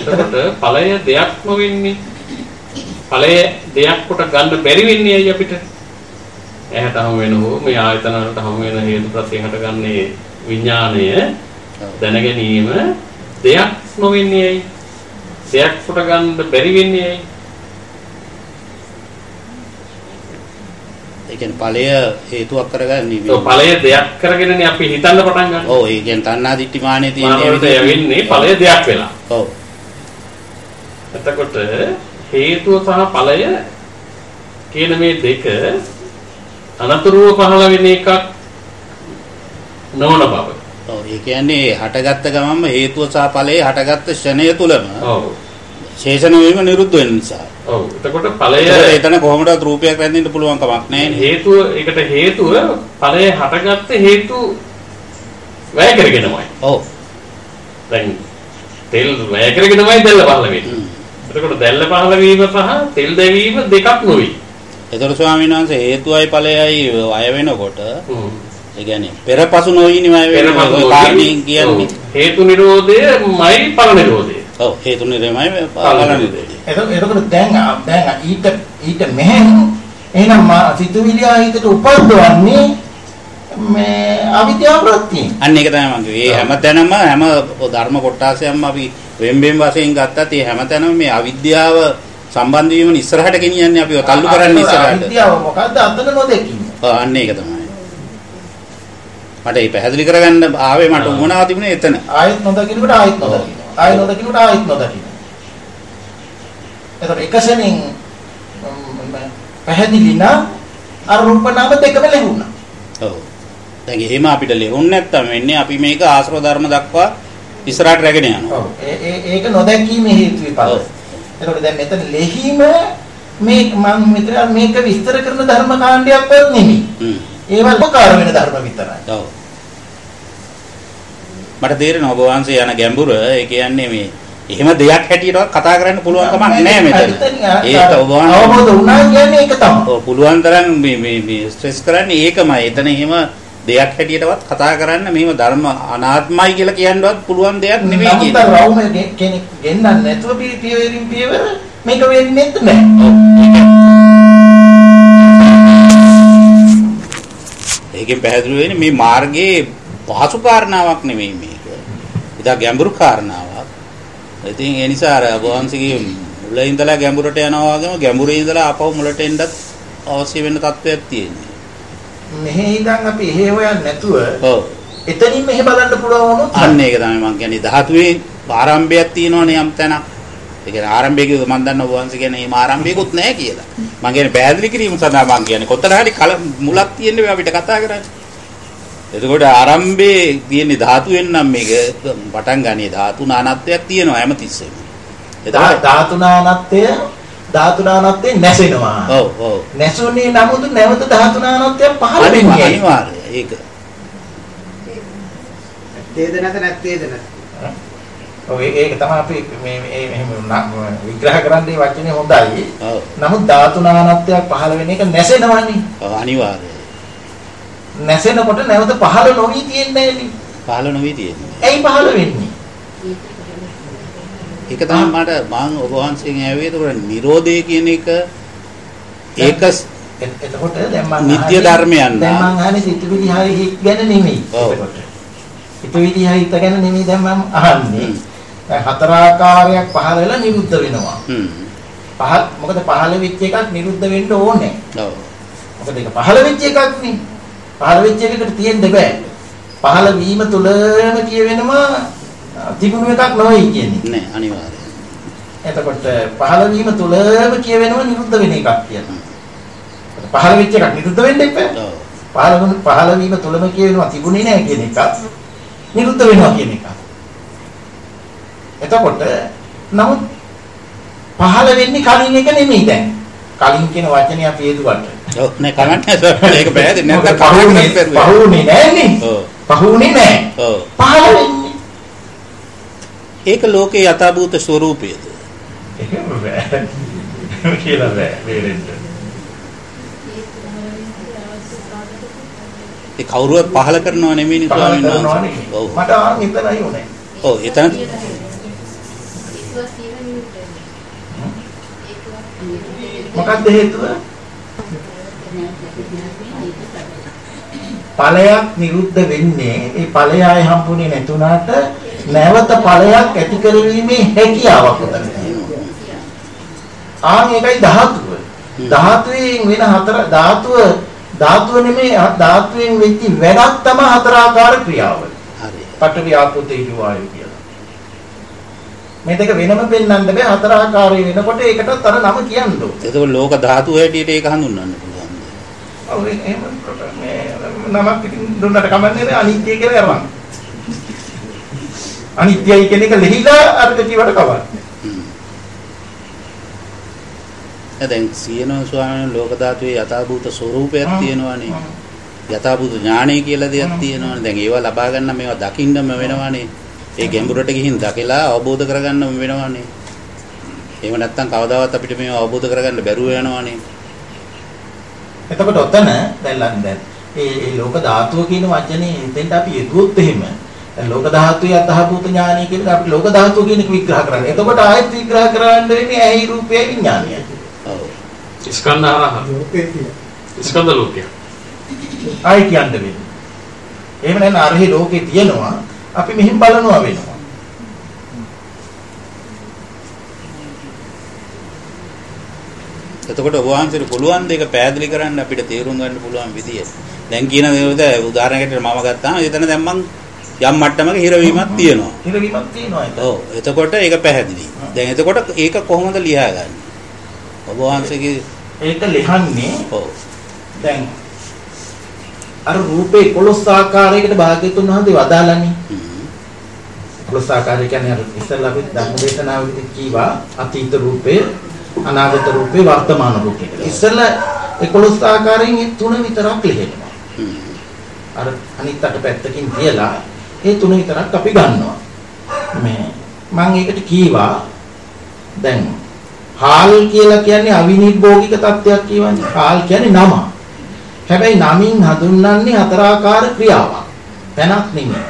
එතකොට ඵලය දෙයක් නොවෙන්නේ. ඵලය දෙයක් කොට ගන්න බැරි වෙන්නේ අය අපිට. ඇහැට හමු වෙන හෝ මේ ආයතන වලට හමු වෙන හේතු ප්‍රත්‍යයෙන් හටගන්නේ විඥාණය දැන ගැනීම දෙයක් නොවෙන්නේ ඇයි? දෙයක් කොට ගන්න බැරි වෙන්නේ ඇයි? ඒ කියන්නේ ඵලය හේතුවක් කරගන්නේ. ඔව් ඵලය දෙයක් කරගෙනනේ අපි හිතන්න පටන් ගන්න. ඔව් ඒ කියන්නේ තණ්හා දිට්ඨි මානෙ තියෙන ඒ වෙන්නේ ඵලය දෙයක් වෙලා. ඔව්. එතකොට හේතුව සහ ඵලය කියන මේ දෙක අනතුරුව පහළ වෙන එකක් නොවන බව. ඔව් ඒ කියන්නේ හටගත්ත ගමන්ම හේතුව සහ ඵලය හටගත්ත ෂණය තුලම ඔව් ශේෂණ වීම නිරුද්ධ වෙන නිසා. ඔව් එතකොට ඵලය එතන කොහොමද රූපයක් රැඳෙන්න පුළුවන් කමක් නැහැ. හේතුව ඒකට හේතුව ඵලය හටගත්ත හේතු වැය කරගෙනමයි. ඔව්. දැන් තෙල් වැය කරගෙනමයි දැල්ල පහළ වෙන්නේ. එතකොට දැල්ල පහළ වීම සහ තෙල් දැවීම දෙකක් නොවේ. එතකොට ස්වාමීන් වහන්සේ හේතුවයි ඵලයයි අය වෙනකොට ඒ කියන්නේ පෙරපසු නොවිනිමය වෙන කාරණේ කියන්නේ හේතු නිරෝධයමයි ඵල නිරෝධය. ඔව් හේතු නිරෝධයමයි ඵල නිරෝධය. එතකොට එතකොට දැන් දැන් ඊට ඊට මෙහෙන් එහෙනම් සිතුවිලි ආහිතට උපද්දවන්නේ මේ අවිද්‍යාව ප්‍රත්‍යයෙන්. අන්න ඒක තමයි මම කිව්වේ. මේ හැමතැනම හැම ධර්ම කොටසයක්ම අපි වෙම්බෙන් වශයෙන් ගත්තත් ඒ හැමතැනම මේ අවිද්‍යාව සම්බන්ධ වීම ඉස්සරහට ගෙනියන්නේ අපිව තල්ලු කරන්නේ ඉස්සරහට. අවිද්‍යාව මොකද්ද අතන නොදකින්න. ඔව් අන්න ඒක තමයි. මට ඒ පැහැදිලි කරගන්න ආවේ මට උවමනාව තිබුණේ එතන. ආයෙත් නොදකින්නකොට ආයෙත් නොදකින්න. ආයෙත් නොදකින්නකොට ආයෙත් නොදකින්න. එතකොට එකසෙනින් පැහැදිලි නා අර රූප නාම දෙකම ලැබුණා. ඔව්. දැන් එහෙම අපිට ලැබුණ නැත්තම් වෙන්නේ අපි මේක ආශ්‍රව ධර්ම දක්වා ඉස්සරහට රැගෙන යනවා. ඔව්. ඒ ඒක නොදැකීම හේතු විපාක. එතකොට දැන් මෙතන ලෙහිම මේ මම මෙතන මේක විස්තර කරන ධර්ම කාණ්ඩයක්වත් නෙමෙයි. හ්ම්. ඒවල් උපකාර වෙන ධර්ම විතරයි. ඔව්. මට තේරෙනවා ඔබ වහන්සේ යන ගැඹුර ඒ කියන්නේ මේ එහෙම දෙයක් හැටියටවත් කතා කරන්න පුළුවන් කමක් නැහැ මෙතන. ඒක ඔබ වහන්සේ අවබෝධ වුණා කියන්නේ ඒක තමයි. ඔව් පුළුවන් තරම් මේ මේ මේ ස්ට්‍රෙස් කරන්නේ ඒකමයි. එතන එහෙම දෙයක් හැටියටවත් කතා කරන්න මෙහෙම ධර්ම අනාත්මයි කියලා කියන්නවත් පුළුවන් දෙයක් නෙවෙයි කියන්නේ. නමුත් රවුම කෙනෙක් ගෙන්නන්න නැතුව පියවරින් පියවර මේක වෙන්නේ නැහැ. ඔව් ඒකෙන් පැහැදිලි වෙන්නේ මේ මාර්ගයේ පහසු කාරණාවක් නෙවෙයි මේක. ඒක ගැඹුරු කාරණාවක්. ඉතින් ඒ නිසා අර වහන්සේගේ මුල ඉඳලා ගැඹුරට යනවා වගේම ගැඹුරේ ඉඳලා ආපහු මුලට එන්නත් අවශ්‍ය වෙන තත්වයක් තියෙනවා. මෙහි ඉඳන් අපි එහෙ හොයන්නේ නැතුව ඔව් එතනින් මෙහෙ බලන්න පුළුවන් වුණොත් අන්න ඒක තමයි මම කියන්නේ ධාතුවේ ආරම්භයක් තියෙනවනේ යම් තැනක්. ඒ කියන්නේ ආරම්භය කිව්වොත් මම දන්නවා වහන්සේ කියන්නේ මේ ආරම්භයකුත් නැහැ කියලා. මම කියන්නේ පැහැදිලි කිරීම සඳහා මම කියන්නේ කොතන හරි මුලක් තියෙන්නේ අපිට කතා කරන්නේ. එතකොට ආරම්භයේ තියෙන ධාතුවෙන් නම් මේක පටන් ගන්නේ ධාතු නානත්වයක් තියෙනවා හැමතිස්සෙම. එතකොට ධාතු නානත්වය ධාතු නානත්වයෙන් නැසෙනවා. ඔව් ඔව්. නැසුනේ නමුත් නැවත ධාතු නානත්වයක් පහළ වෙන්නේ. අනිවාර්යයි ඒක. තේද නැත නැත්තේද නැත. ඔව් ඒක තමයි අපි මේ මේ මෙහෙම විග්‍රහ කරන්නේ වචනේ හොඳයි. ඔව්. නමුත් ධාතු නානත්වයක් පහළ වෙන එක නැසෙනවනේ. ඔව් අනිවාර්යයි. නැසෙනකොට නැවත පහළ නොවි තියන්නේ නෑනේ. පහළ නොවි තියන්නේ. ඇයි පහළ වෙන්නේ? ඒක තමයි මට මම ඔබ වහන්සේගෙන් ඇහුවේ ඒක නිරෝධය කියන එක ඒක එතකොට දැන් මම නිත්‍ය ධර්මයන් දැන් මම අහන්නේ සිතුවිලි හරි හිත ගැන නෙමෙයි. එතකොට සිතුවිලි හරි හිත ගැන නෙමෙයි දැන් මම අහන්නේ. දැන් හතර ආකාරයක් පහළ වෙලා නිරුද්ධ වෙනවා. හ්ම්. පහළ මොකද පහළ වෙච්ච එකක් නිරුද්ධ වෙන්න ඕනේ. ඔව්. මොකද ඒක පහළ වෙච්ච එකක් නේ. පහළ වෙච්ච එකකට තියෙන්න බෑ. පහළ වීම තුලම කියවෙනවා තිබුණු එකක් නෙවෙයි කියන්නේ. නෑ අනිවාර්යයෙන්. එතකොට පහළ වීම තුලම කියවෙනවා නිරුද්ධ වෙන එකක් කියලා. පහළ වෙච්ච එකක් නිරුද්ධ වෙන්න එපා. ඔව්. පහළ වුණ පහළ වීම තුලම කියවෙනවා තිබුණේ නෑ කියන එක නිරුද්ධ වෙනවා කියන එක. එතකොට නමුත් පහළ වෙන්නේ කලින් එක නෙමෙයි දැන්. කලින් කියන වචනේ අපි හේතුවට. ඔව් නේ කමන්නේ සර් ඒක බෑද නැත්නම් පහුුනේ පහුුනේ නෑනේ. ඔව්. පහුුනේ නෑ. ඔව්. පහළ වෙන්නේ. ඒක ලෝකේ යථාභූත ස්වરૂපයද? එහෙම බෑ. කියලා බෑ වේරෙන්න. ඒ කවුරුවත් පහල කරනව නෙමෙයි ස්වාමීන් වහන්සේ. ඔව්. මට ආන් එතනයි උනේ. ඔව් එතන මොකක්ද හේතුව? ඵලයක් නිරුද්ධ වෙන්නේ ඒ ඵලය ආයි හම්බුනේ නැතුණාට නැවත ඵලයක් ඇති කරවීමේ හැකියාවක් උතන. ආන් ඒකයි ධාතුව. ධාතුවෙන් වෙන හතර ධාතුව ධාතුව නෙමෙයි ධාතුවෙන් වෙච්ච වැඩක් තමයි හතරාකාර ක්‍රියාව. හරි. පඨවි ආපෝ තේජෝ වායු කියලා. මේ දෙක වෙනම පෙන්වන්න බෑ හතරාකාරය වෙනකොට ඒකටත් අර නම කියන්න ඕනේ. ඒක ලෝක ධාතු හැටියට ඒක හඳුන්වන්න පුළුවන්. ඔව් එහෙම මේ නමක් දුන්නට කමන්නේ නෑ අනිත්‍ය කියලා යවන්න. අනිත්‍යයි කියන එක ලිහිලා අර්ථ කිවට කවන්නේ. දැන් සියනෝ ස්වාමීන් ලෝක ධාතුවේ යථාභූත ස්වરૂපයක් තියෙනවානේ. යථාභූත ඥානය කියලා දෙයක් තියෙනවානේ. දැන් ඒවා ලබා ගන්න මේවා දකින්නම වෙනවානේ. ඒ ගැඹුරට ගිහින් දැකලා අවබෝධ කරගන්නම වෙනවානේ. එහෙම නැත්නම් කවදාවත් අපිට මේවා අවබෝධ කරගන්න බැරුව යනවානේ. එතකොට ඔතන දැන් දැන් ඒ ලෝක ධාතුව කියන වචනේ එතෙන්ට අපි යෙදුවොත් එහෙම දැන් ලෝක ධාතුවේ අතහපූත ඥානය කියන එක අපි ලෝක ධාතුව කියන එක විග්‍රහ කරන්නේ. එතකොට ආයෙත් විග්‍රහ කරන්න වෙන්නේ ඇහි රූපයයි විඥානයයි. ඔව්. ස්කන්ධ ආරහ. ස්කන්ධ ලෝකය. ආයෙ කියන්න වෙන්නේ. එහෙම නැත්නම් අරහි ලෝකේ තියෙනවා අපි මෙහින් බලනවා වෙනවා. එතකොට ඔබ වහන්සේට පුළුවන් දෙක පැහැදිලි කරන්න අපිට තේරුම් ගන්න පුළුවන් විදිය. දැන් කියන දේ උදාහරණයකට මම ගත්තාම එතන දැන් මං යම් මට්ටමක හිරවීමක් තියෙනවා. හිරවීමක් තියෙනවා ඒක. ඔව්. එතකොට ඒක පැහැදිලි. දැන් එතකොට ඒක කොහොමද ලියාගන්නේ? ඔබ වහන්සේගේ ඒක ලියන්නේ ඔව්. දැන් අර රූපේ එකොළොස් ආකාරයකට භාග්‍යතුන් වහන්සේ වදාළන්නේ. එකොළොස් ආකාරය කියන්නේ අර ඉස්සෙල්ලා අපි ධර්ම දේශනාවේදී කීවා අතීත රූපේ අනාගත රූපේ වර්තමාන රූපේ. ඉස්සෙල්ලා එකොළොස් ආකාරයෙන් මේ තුන විතරක් ලියනවා. අර අනිත් අට පැත්තකින් තියලා ඒ තුන විතරක් අපි ගන්නවා. මේ මම ඒකට කීවා දැන් හාල් කියලා කියන්නේ අවිනිර්භෝගික තත්ත්වයක් කියවනේ. හාල් කියන්නේ නම. හැබැයි නමින් හඳුන්වන්නේ හතරාකාර ක්‍රියාවක්. තැනක් නෙමෙයි.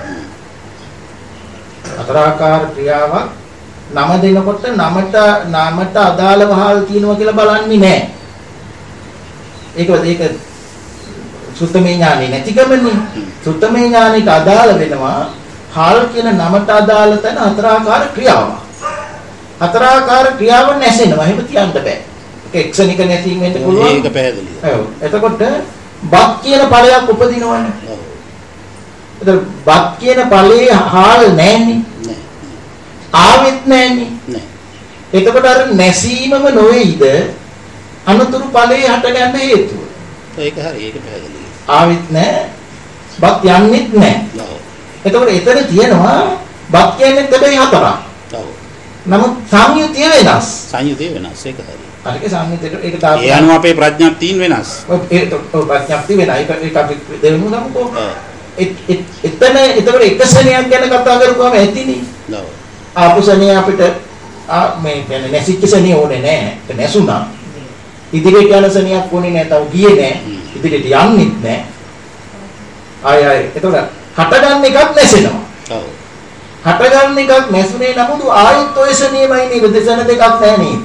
හතරාකාර ක්‍රියාවක් නම දෙනකොට නමට නාමට අදාළ වහල් තියෙනවා කියලා බලන්නේ නැහැ. ඒක ඒක සුත්තමේ ඥානෙ නැතිකමනේ. සුත්තමේ ඥානෙට අදාළ වෙනවා හාල් කියන නමට අදාළ තැන හතරාකාර ක්‍රියාවක්. හතරාකාර ක්‍රියාව නැසෙනවා. එහෙම තියන්න බෑ. ඒක එක්සනික නැතිව වෙන්න පුළුවන්. ඒක පැහැදිලි. ඔව්. එතකොට බත් කියන ඵලයක් උපදිනවනේ. ඔව්. එතකොට බත් කියන ඵලයේ හාල් නැහැනේ. නෑ. ආවෙත් නැහැනේ. නෑ. එතකොට අර නැසීමම නොවේද අනුතුරු ඵලයේ හටගන්න හේතුව. ඒක හරි. ඒක පැහැදිලි. ආවෙත් නැහැ. බත් යන්නෙත් නැහැ. ඔව්. එතකොට එතන තියෙනවා බත් කියන්නේ හැබැයි හතරක්. ඔව්. නමුත් සංයුතිය වෙනස්. සංයුතිය වෙනස්. ඒක හරි. හරික සංයුතියට ඒක දාපු. ඒ අනුව අපේ ප්‍රඥාප්තියන් වෙනස්. ඔව් ඒක ප්‍රඥාප්තිය වෙනයි. ඒක ඒක අපි දෙවෙනි නමුකෝ. ඔව්. එතන එතකොට එක ශරණයක් ගැන කතා කරපුවාම ඇතිනේ. ඔව්. ආපු ශරණය අපිට මේ කියන්නේ නැසිච්ච ශරණය ඕනේ නැහැ. ඒක නැසුණා. ඉදිරියට යන ශරණයක් ඕනේ නැහැ. තව ගියේ නැහැ. ඉදිරියට යන්නෙත් නැහැ. ආය ආය එතකොට හටගන්න එකක් නැසෙනවා. ඔව්. හටගන්න එකක් නැසුනේ නමුත් ආයෙත් ඔය ශරණයමයි නේද දෙසන දෙකක් නැහැ නේද?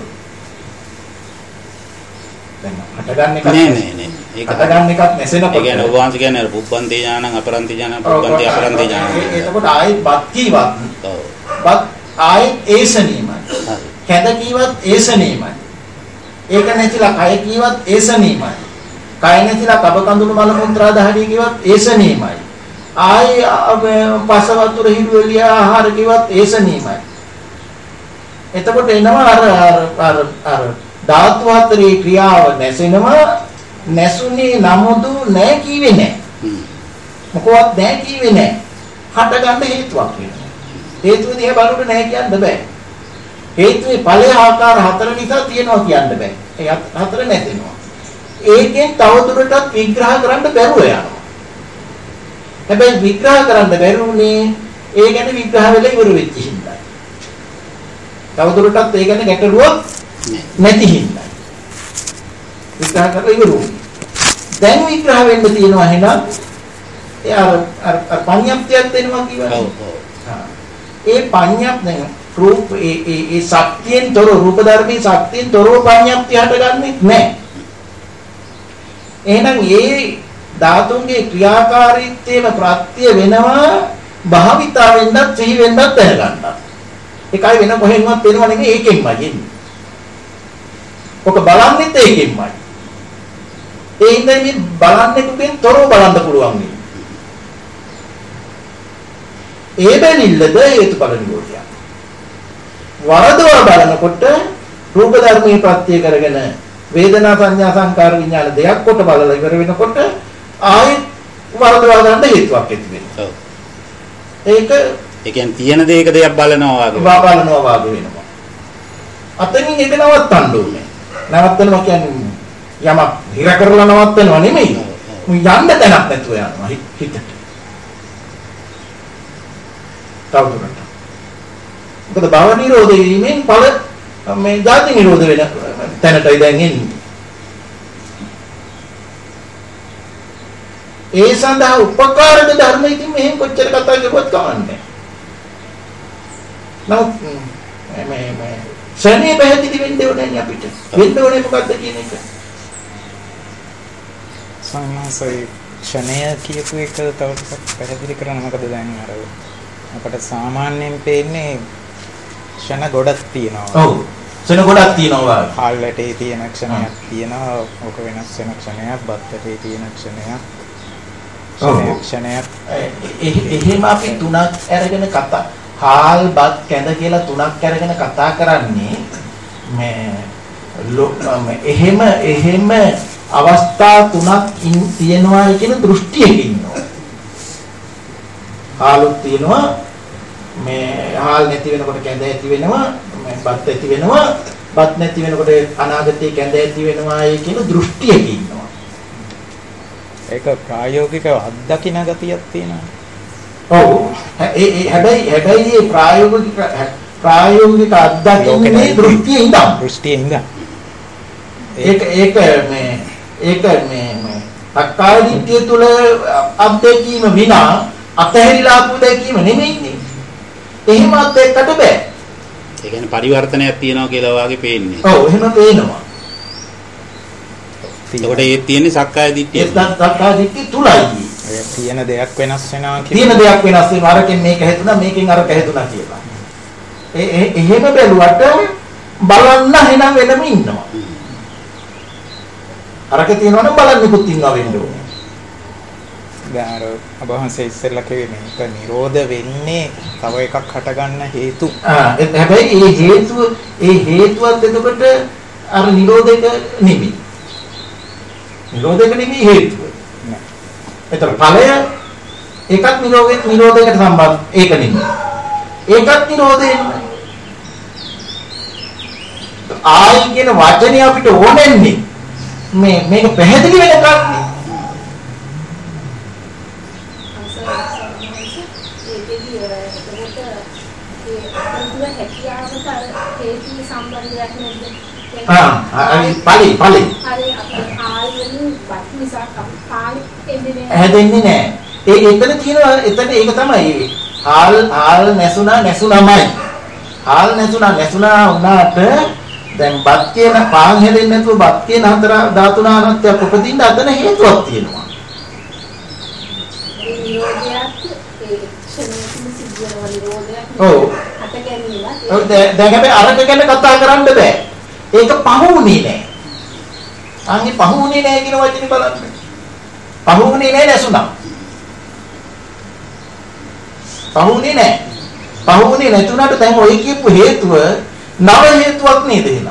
දැන් හටගන්න එකක් නෑ නෑ නෑ. ඒක හටගන්න එකක් නැසෙනකොට ඒ කියන්නේ ඔබ වහන්සේ කියන්නේ අර පුබ්බන්තේ ඥානං අපරන්ති ඥානං පුබ්බන්තේ අපරන්ති ඥානං. එතකොට ආයෙත් බත් කීවත් ඔව්. බත් ආයෙත් ඒ ශරණයමයි. හරි. කැඳ කීවත් ඒ ශරණයමයි. ඒක නැතිලා කය කීවත් ඒ ශරණයමයි. කය නැතිලා කබ කඳුළු මල මුත්‍රා දහඩිය කිව්වත් ඒසනීමයි. ආයි පස වතුර හිරු එළිය ආහාර කිව්වත් ඒසනීමයි. එතකොට එනවා අර අර අර ධාතු හතරේ ක්‍රියාව නැසෙනවා. නැසුනේ නමුදු නැහැ කීවේ නැහැ. මොකවත් නැහැ කීවේ නැහැ. හට ගන්න හේතුවක් වෙනවා. හේතුව දිහා බලුවට නැහැ කියන්න බෑ. හේතුවේ ඵලයේ ආකාර හතර නිසා තියෙනවා කියන්න බෑ. ඒ හතර නැතිනවා. ඒකෙන් තවදුරටත් විග්‍රහ කරන්න බැරුව යනවා. හැබැයි විග්‍රහ කරන්න බැරුනේ ඒ ගැන විග්‍රහ වෙලා ඉවර වෙච්ච හින්දා. තවදුරටත් ඒ ගැන ගැටලුවක් නැති හින්දා. විග්‍රහ කරලා ඉවරුනේ. දැන් විග්‍රහ වෙන්න තියෙනවා එහෙනම් ඒ අර අර පඤ්ඤප්තියක් දෙනවා කියවනේ. ඔව් ඔව්. ඒ පඤ්ඤප් දැන් රූප ඒ ඒ ශක්තියෙන් තොර රූප ධර්මයේ ශක්තියෙන් තොරව පඤ්ඤාප්තිය හටගන්නේ නැහැ. එහෙනම් මේ ධාතුන්ගේ ක්‍රියාකාරීත්වයේම ප්‍රත්‍ය වෙනවා භාවිතා වෙන්නත් සිහි වෙන්නත් දැනගන්න. ඒකයි වෙන කොහෙන්වත් වෙනව නෙමෙයි ඒකෙන්මයි එන්නේ. ඔක බලන්නෙත් ඒකෙන්මයි. ඒ ඉඳන් මේ බලන්නෙකුගෙන් තොරව බලන්න පුළුවන් නේ. ඒ බැලිල්ලද හේතුඵල නිරෝධය. වරදවා බලනකොට රූප ධර්මයේ ප්‍රත්‍ය කරගෙන වේදනා සංඥා සංකාර විඥාන දෙයක් කොට බලලා ඉවර වෙනකොට ආයෙත් වරදවා ගන්න හේතුවක් ඇති වෙනවා. ඒක ඒ කියන්නේ තියෙන දෙයක දෙයක් බලනවා වගේ. බලනවා වගේ වෙනවා. අතනින් ඒක නවත්තන්න ඕනේ. නවත්තනවා කියන්නේ යමක් හිර කරලා නවත්තනවා නෙමෙයි. යන්න තැනක් නැතුව යනවා හිතට. තවදුරටත්. මොකද භව නිරෝධ වීමෙන් ඵල මේ ධාතු නිරෝධ වෙන තැනටයි දැන් එන්නේ. ඒ සඳහා උපකාරක ධර්ම ඉතින් මෙහෙන් කොච්චර කතා කරුවත් කමන්නේ. නමුත් මේ මේ ශනේ පැහැදිලි වෙන්න ඕනේ නේ අපිට. වෙන්න ඕනේ මොකද්ද කියන එක. සම්මාසයි ශනය කියපු එක තව ටිකක් පැහැදිලි කරන්න. මොකද දැන් අර අපට සාමාන්‍යයෙන් පේන්නේ ක්ෂණ ගොඩක් තියෙනවා. ඔව්. ක්ෂණ ගොඩක් තියෙනවා. හාල් වැටේ තියෙන ක්ෂණයක් තියෙනවා. ඕක වෙනස් වෙන ක්ෂණයක්, බත් වැටේ තියෙන ක්ෂණයක්. ක්ෂණයක්. එහෙම අපි තුනක් අරගෙන කතා හාල් බත් කැඳ කියලා තුනක් අරගෙන කතා කරන්නේ මේ එහෙම එහෙම අවස්ථා තුනක් තියෙනවා කියන දෘෂ්ටියකින් ඉන්නවා. හාලුත් තියෙනවා මේ හාල් නැති වෙනකොට කැඳ ඇති වෙනවා, මේ බත් ඇති වෙනවා, බත් නැති වෙනකොට අනාගතේ කැඳ ඇති වෙනවා කියන දෘෂ්ටියකින් ඉන්නවා. ඒක ප්‍රායෝගිකව අත්දකින්න ගතියක් තියෙනවා. ඔව්. ඒ ඒ හැබැයි හැබැයි මේ ප්‍රායෝගික ප්‍රායෝගික අත්දැකීමේ දෘෂ්ටියේ ඉඳන් දෘෂ්ටියේ ඉඳන් ඒක ඒක මේ ඒක මේ මේ සක්කාය දිට්ඨිය තුල අත්දැකීම විනා අතහැරිලා ආපු දැකීම නෙමෙයිනේ. එහෙම අත්දැක්කට බෑ. ඒ කියන්නේ පරිවර්තනයක් තියෙනවා කියලා වාගේ පේන්නේ. ඔව් එහෙම පේනවා. ඒකට ඒ තියෙන්නේ සක්කාය දිට්ඨිය. ඒ සක්කාය දිට්ඨිය තුලයි. ඒ තියෙන දෙයක් වෙනස් වෙනවා කියන තියෙන දෙයක් වෙනස් වෙනවා. අරකින් මේක හැදුනා මේකෙන් අරක හැදුනා කියලා. ඒ එහෙම බැලුවට බලන්න එහෙනම් වෙනම ඉන්නවා. අරක තියෙනවනම් බලන්නෙකුත් ඉන්නවා වෙන්න ඕනේ. දැන් අර අබහන්සේ ඉස්සෙල්ලා කිව්වේ මේක නිරෝධ වෙන්නේ තව එකක් හටගන්න හේතු. ආ හැබැයි ඒ හේතුව ඒ හේතුවත් එතකොට අර නිරෝධයක නෙමෙයි. නිරෝධයක නෙමෙයි හේතුව. නෑ. ඒතර ඵලය ඒකත් නිරෝධේ නිරෝධයකට සම්බන්ධ ඒක නෙමෙයි. ඒකත් නිරෝධයෙන් ආයි කියන වචනේ අපිට ඕනෙන්නේ මේ මේක පැහැදිලි වෙන කන්නේ. ආ අයි පලි පලි හරි අපි ආයෙත් බත් නිසා කාලෙ එන්නේ හැදෙන්නේ නැහැ. ඒ එතන තියෙනවා එතන ඒක තමයි. හාල් හාල් නැසුණා නැසුණාමයි. හාල් නැසුණා නැසුණා වුණාට දැන් බත් කියන පාන් හැදෙන්නේ නැතුව බත් කියන හතර ධාතුනානත්වයක් උපදින්න අතන හේතුවක් තියෙනවා. ඒ නිරෝධයත් ඒ ක්ෂණයකින් සිද්ධ වෙන නිරෝධයක්. ඔව්. හට ගැනීමත්. ඔව් දැන් හැබැයි අරක ගැන කතා කරන්න බෑ. ඒක පහුුනේ නෑ. අන්නේ පහුුනේ නෑ කියන වචනේ බලන්න. පහුුනේ නෑ නැසුණා. පහුුනේ නෑ. පහුුනේ නැතුණාට දැන් ඔය කියපු හේතුව නව හේතුවක් නේද එහෙනම්?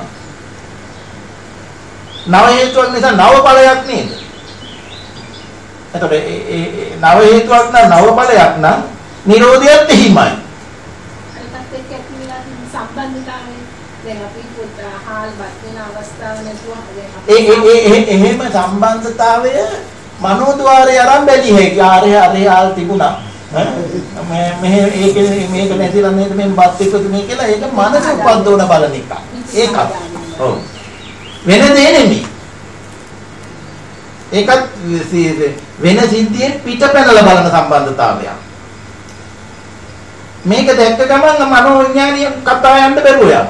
නව හේතුවක් නිසා නව ඵලයක් නේද? එතකොට ඒ නව හේතුවක් නම් නව ඵලයක් නම් නිරෝධයත් එහිමයි. ඒකත් එක්ක ඇතිවෙලා සම්බන්ධතාවය දැන් අපි පොත හාල් බත් වෙන අවස්ථාව නැතුව ඒ ඒ එහෙම සම්බන්ධතාවය මනෝද්වාරය අරන් බැලිය හැකි. ආරේ ආරේ ආල් තිබුණා. මේ මේ ඒක මේක නැතිලා නේද මේ බත් එක්කද මේ කියලා ඒක මනස උපද්දවන බලන එක. ඒකත්. ඔව්. වෙන දෙයක් නෙමෙයි. ඒකත් වෙන සිද්ධියේ පිටපැනලා බලන සම්බන්ධතාවයක්. මේක දැක්ක ගමන් මනෝ විඥානිය කතා යන්න බැරුව යනවා.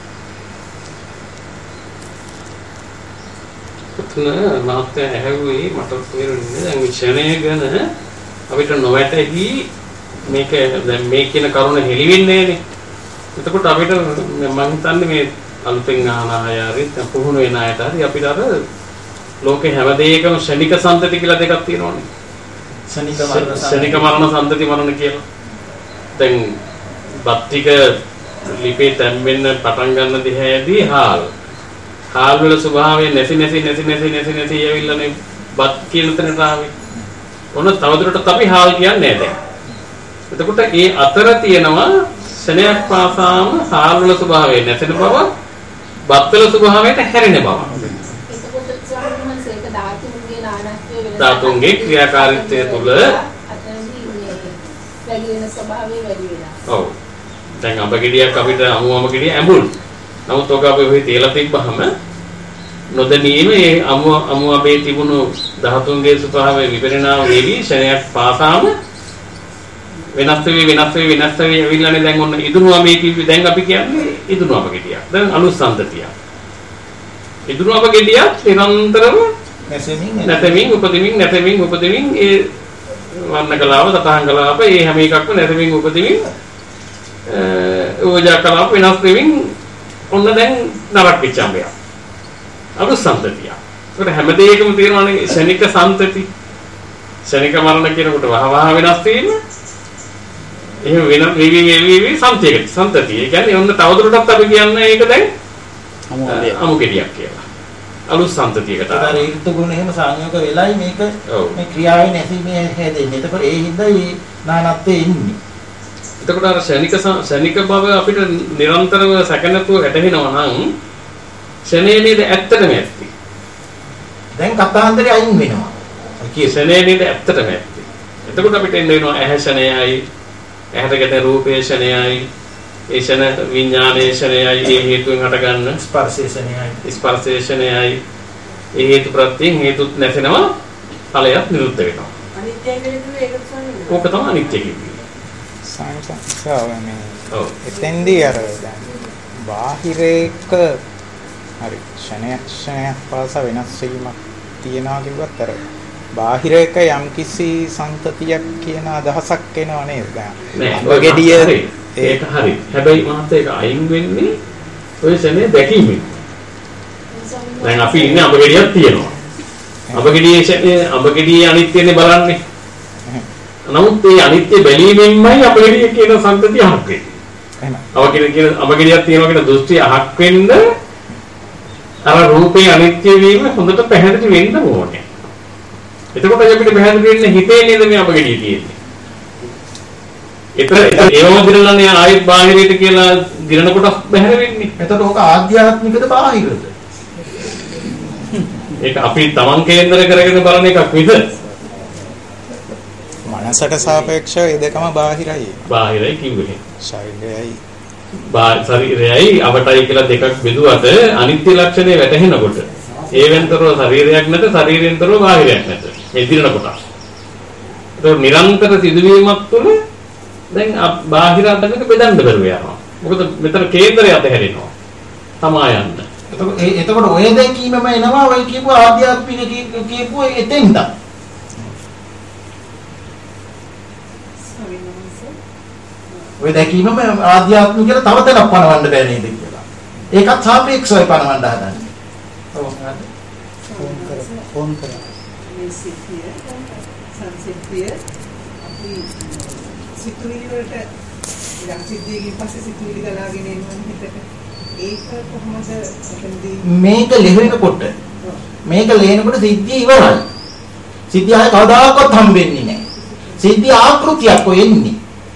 පුතුන මාත්‍ය ඇහුවේ මට තේරුන්නේ දැන් විචනය ගැන අපිට නොවැටහි මේක දැන් මේ කියන කරුණ හෙලි වෙන්නේ නෑනේ. එතකොට අපිට මම හිතන්නේ මේ අලුතෙන් අහන අය හරි පුහුණු වෙන අයට හරි අපිට අර ලෝකේ හැම දෙයකම ශනික සම්තති කියලා දෙකක් තියෙනවානේ. ශනික මරණ ශනික මරණ සම්තති මරණ කියලා. දැන් බත්තික ලිපේ තැම්බෙන්න පටන් ගන්න දිහාදී හාල්. හාල් වල ස්වභාවය නැති නැති නැති නැති නැති නැති යවිල්ලානේ බත් කියන තැනට ආවේ. ඔන්න තවදුරටත් අපි හාල් කියන්නේ නැහැ දැන්. එතකොට ඒ අතර තියෙනවා ශනයක් පාසාම හාල් වල ස්වභාවය නැතින බව, බත් වල ස්වභාවයට හැරෙන බව. එතකොට ස්වාමීන් ඒක ධාතුන්ගේ නානත්වයේ වෙනස. ධාතුන්ගේ ක්‍රියාකාරීත්වය තුළ වැඩි වෙන ස්වභාවය වැඩි වෙනවා. ඔව්. දැන් අඹ ගෙඩියක් අපිට අමු අඹ ගෙඩිය ඇඹුල්. නමුත් ඔක අපි ඔහි තියලා තිබ්බහම නොදැනීම ඒ අමු අමු අඹේ තිබුණු ධාතුන්ගේ ස්වභාවය විපරිණාම වෙවි ශරණයක් පාසාම වෙනස් වෙවි වෙනස් වෙවි වෙනස් වෙවි ඇවිල්ලානේ දැන් ඔන්න ඉදුණු අඹේ කිව්වේ දැන් අපි කියන්නේ ඉදුණු අඹ ගෙඩියක්. දැන් අනුසන්දතිය. ඉදුණු අඹ ගෙඩියක් නිරන්තරව නැසෙමින් නැතමින් උපදෙමින් නැතමින් උපදෙමින් ඒ වර්ණ කලාව සතහන් කලාව ඒ හැම එකක්ම නැතමින් උපදෙමින් ඕජා කලාව වෙනස් වෙමින් ඔන්න දැන් නරක පිච්චම්බය. අනුසන්දතිය. ඒකට හැම දෙයකම තියෙනවානේ ශනික සම්තති. ශනික මරණ කියනකොට වහ වහ වෙනස් වීම. එහෙම වෙන වේවි වේවි වේවි සම්තතිය. සම්තතිය. ඒ කියන්නේ ඔන්න තවදුරටත් අපි කියන්නේ ඒක දැන් අමු ගෙඩියක් කියලා. අනුසන්දතියකට. ඒතර ඒ ඍතු ගුණ එහෙම සංයෝග වෙලයි මේක මේ ක්‍රියාවේ නැතිමේ හැදෙන්නේ. එතකොට ඒ හින්දා මේ නානත්වයේ ඉන්නේ. එතකොට අර ශනික ශනික බව අපිට නිරන්තරව සැකනතුව වැටහෙනවා නම් ශනේ නේද ඇත්තටම ඇත්ති. දැන් කතාන්දරේ අයින් වෙනවා. කිය ශනේ නේද ඇත්තටම ඇත්ති. එතකොට අපිට එන්න වෙනවා ඇහැ ශනේයයි, ඇහැට ගැටෙන රූපේ ශනේයයි, ඒ ශන විඥානයේ ශනේයයි, ඒ හේතුන් හටගන්න ස්පර්ශයේ ශනේයයි, ස්පර්ශයේ ශනේයයි, ඒ හේතු ප්‍රත්‍යයෙන් හේතුත් නැසෙනවා, ඵලයක් නිරුද්ධ වෙනවා. අනිත්‍යයි කියන්නේ ඒක තමයි. ඕක තමයි අනිත්‍ය කියන්නේ. සංසාරනේ. ඔව්. එතෙන්දී අර දැන් බාහිරේක හරි ක්ෂණයක් ක්ෂණයක් පාසා වෙනස් වීමක් තියනවා කිව්වත් අර බාහිරේක යම්කිසි සංතතියක් කියන අදහසක් එනව නේද? දැන් ඔබගෙඩිය ඒක හරි. හැබැයි මාත් ඒක අයින් වෙන්නේ ඔය ශනේ දැකීමෙන්. දැන් අපි ඉන්නේ අඹගෙඩියක් තියෙනවා. අඹගෙඩියේ අඹගෙඩියේ අනිත්‍යනේ බලන්නේ. නමුත් ඒ අනිත්‍ය බැලීමෙන්මයි අපේ කියන සංතතිය අහක් වෙන්නේ. එහෙනම් අවකින කියන අඹගෙඩියක් තියෙනවා කියන දෘෂ්ටි අහක් වෙන්න අර රූපේ අනිත්‍ය වීම හොඳට පැහැදිලි වෙන්න ඕනේ. එතකොට අපිට පැහැදිලි වෙන්නේ හිතේ නේද මේ අඹගෙඩිය තියෙන්නේ. ඒතර ඒවම දිනලානේ ආයෙත් බාහිරයට කියලා දිනන කොටස් බැහැර වෙන්නේ. එතකොට ඕක ආධ්‍යාත්මිකද බාහිරද? ඒක අපි තමන් කේන්දර කරගෙන බලන එකක් විතර. මනසට සාපේක්ෂව ඒ දෙකම බාහිරයි. බාහිරයි කිව්වේ. ශරීරයයි බාහිර ශරීරයයි අවටයි කියලා දෙකක් බෙදුවට අනිත්‍ය ලක්ෂණය වැටහෙනකොට ඒවෙන්තරව ශරීරයක් නැත ශරීරයෙන්තරව බාහිරයක් නැත. මේ දිනන කොටස්. ඒක නිරන්තර සිදුවීමක් තුළ දැන් බාහිර අතකට බෙදන්න බැරුව යනවා. මොකද මෙතන කේන්දරය අතහැරෙනවා. තමා යන්න. එතකොට එතකොට ඔය දැකීමම එනවා ඔය කියපු ආධ්‍යාත්මික කියපු එතෙන්ද. ඔය දැකීමම ආධ්‍යාත්මික කියලා තව තැනක් පනවන්න බෑ නේද කියලා. ඒකත් සාපේක්ෂවයි පනවන්න හදන්නේ. ඔව් හරි. ෆෝන් කර ෆෝන් කර මේ සිද්ධිය සංසිද්ධිය අපි සිතුවිලි වලට ඉතින් සිද්ධියකින් පස්සේ සිතුවිලි ගලාගෙන එනවා හිතට. ඒක කොහොමද එතනදී මේක ලෙහෙනකොට මේක ලේනකොට සිද්ධිය ඉවරයි. සිද්ධිය ආය කවදාකවත් හම්බෙන්නේ නැහැ. සිද්ධිය ආකෘතියක් කො එන්නේ.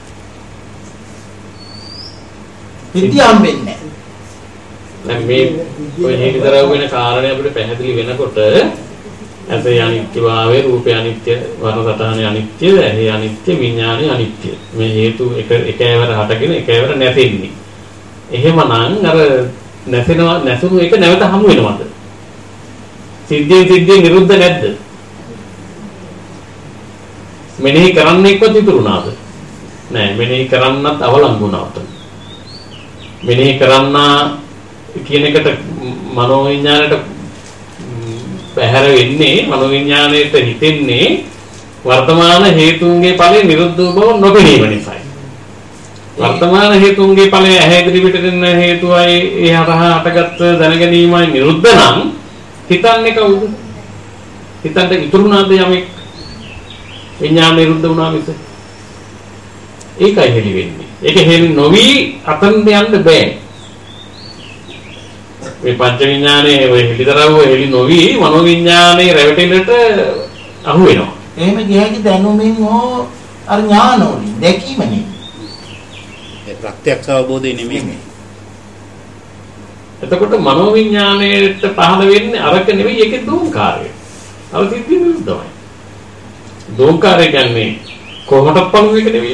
සිද්ධිය හම්බෙන්නේ නැහැ. දැන් මේ ඔය හේතුතරව වෙන කාරණේ අපිට පැහැදිලි වෙනකොට ඇසේ අනිත්‍යභාවය, රූපේ අනිත්‍ය, වර්ණ සටහනේ අනිත්‍ය, ඇහි අනිත්‍ය, විඥානේ අනිත්‍ය. මේ හේතු එක එකවර හටගෙන එකවර නැතෙන්නේ. එහෙමනම් අර නැසෙනවා නැසුණු එක නැවත හමු වෙනවද? සිද්ධියෙන් සිද්ධිය නිරුද්ධ නැද්ද? මෙනෙහි කරන්නෙක්වත් ඉතුරුනාද? නෑ මෙනෙහි කරන්නත් අවලංගු වුණා. මෙනෙහි කරන්න කියන එකට මනෝවිඤ්ඤාණයට පැහැර වෙන්නේ මනෝවිඤ්ඤාණයට හිතෙන්නේ වර්තමාන හේතුන්ගේ ඵලයේ නිරුද්ධ බව නොපෙනීම නිසායි. වර්තමාන හේතුන්ගේ ඵලයේ ඇහැ ඉදිරියට දෙන හේතුවයි ඒ හරහා අටගත් දැනගැනීමයි නිරුද්ධ නම් හිතන්නේ කවුද? හිතන්න ඉතුරුනාද යමෙක්? විඤ්ඤාණ නිරුද්ධ වුණා මිස. ඒකයි හෙලි වෙන්නේ. ඒක හෙලි නොවි අතන් යන්න බෑ. මේ පංච විඥානයේ ඔය හෙලිතරව හෙලි නොවි මනෝ විඥානයේ රැවටෙන්නට අහු වෙනවා. එහෙම ගියහකි දැනුමින් හෝ අර ඥානෝනි දැකීමනේ. ඒ ප්‍රත්‍යක්ෂ අවබෝධය නෙමෙයි. එතකොට මනෝ විඥාණයට පහළ වෙන්නේ අරක නෙවෙයි ඒකේ දෝංකාරය. අර සිද්ධි විරුද්ධයි. දෝංකාරය කියන්නේ කොහොමද පළු එක නෙවෙයි.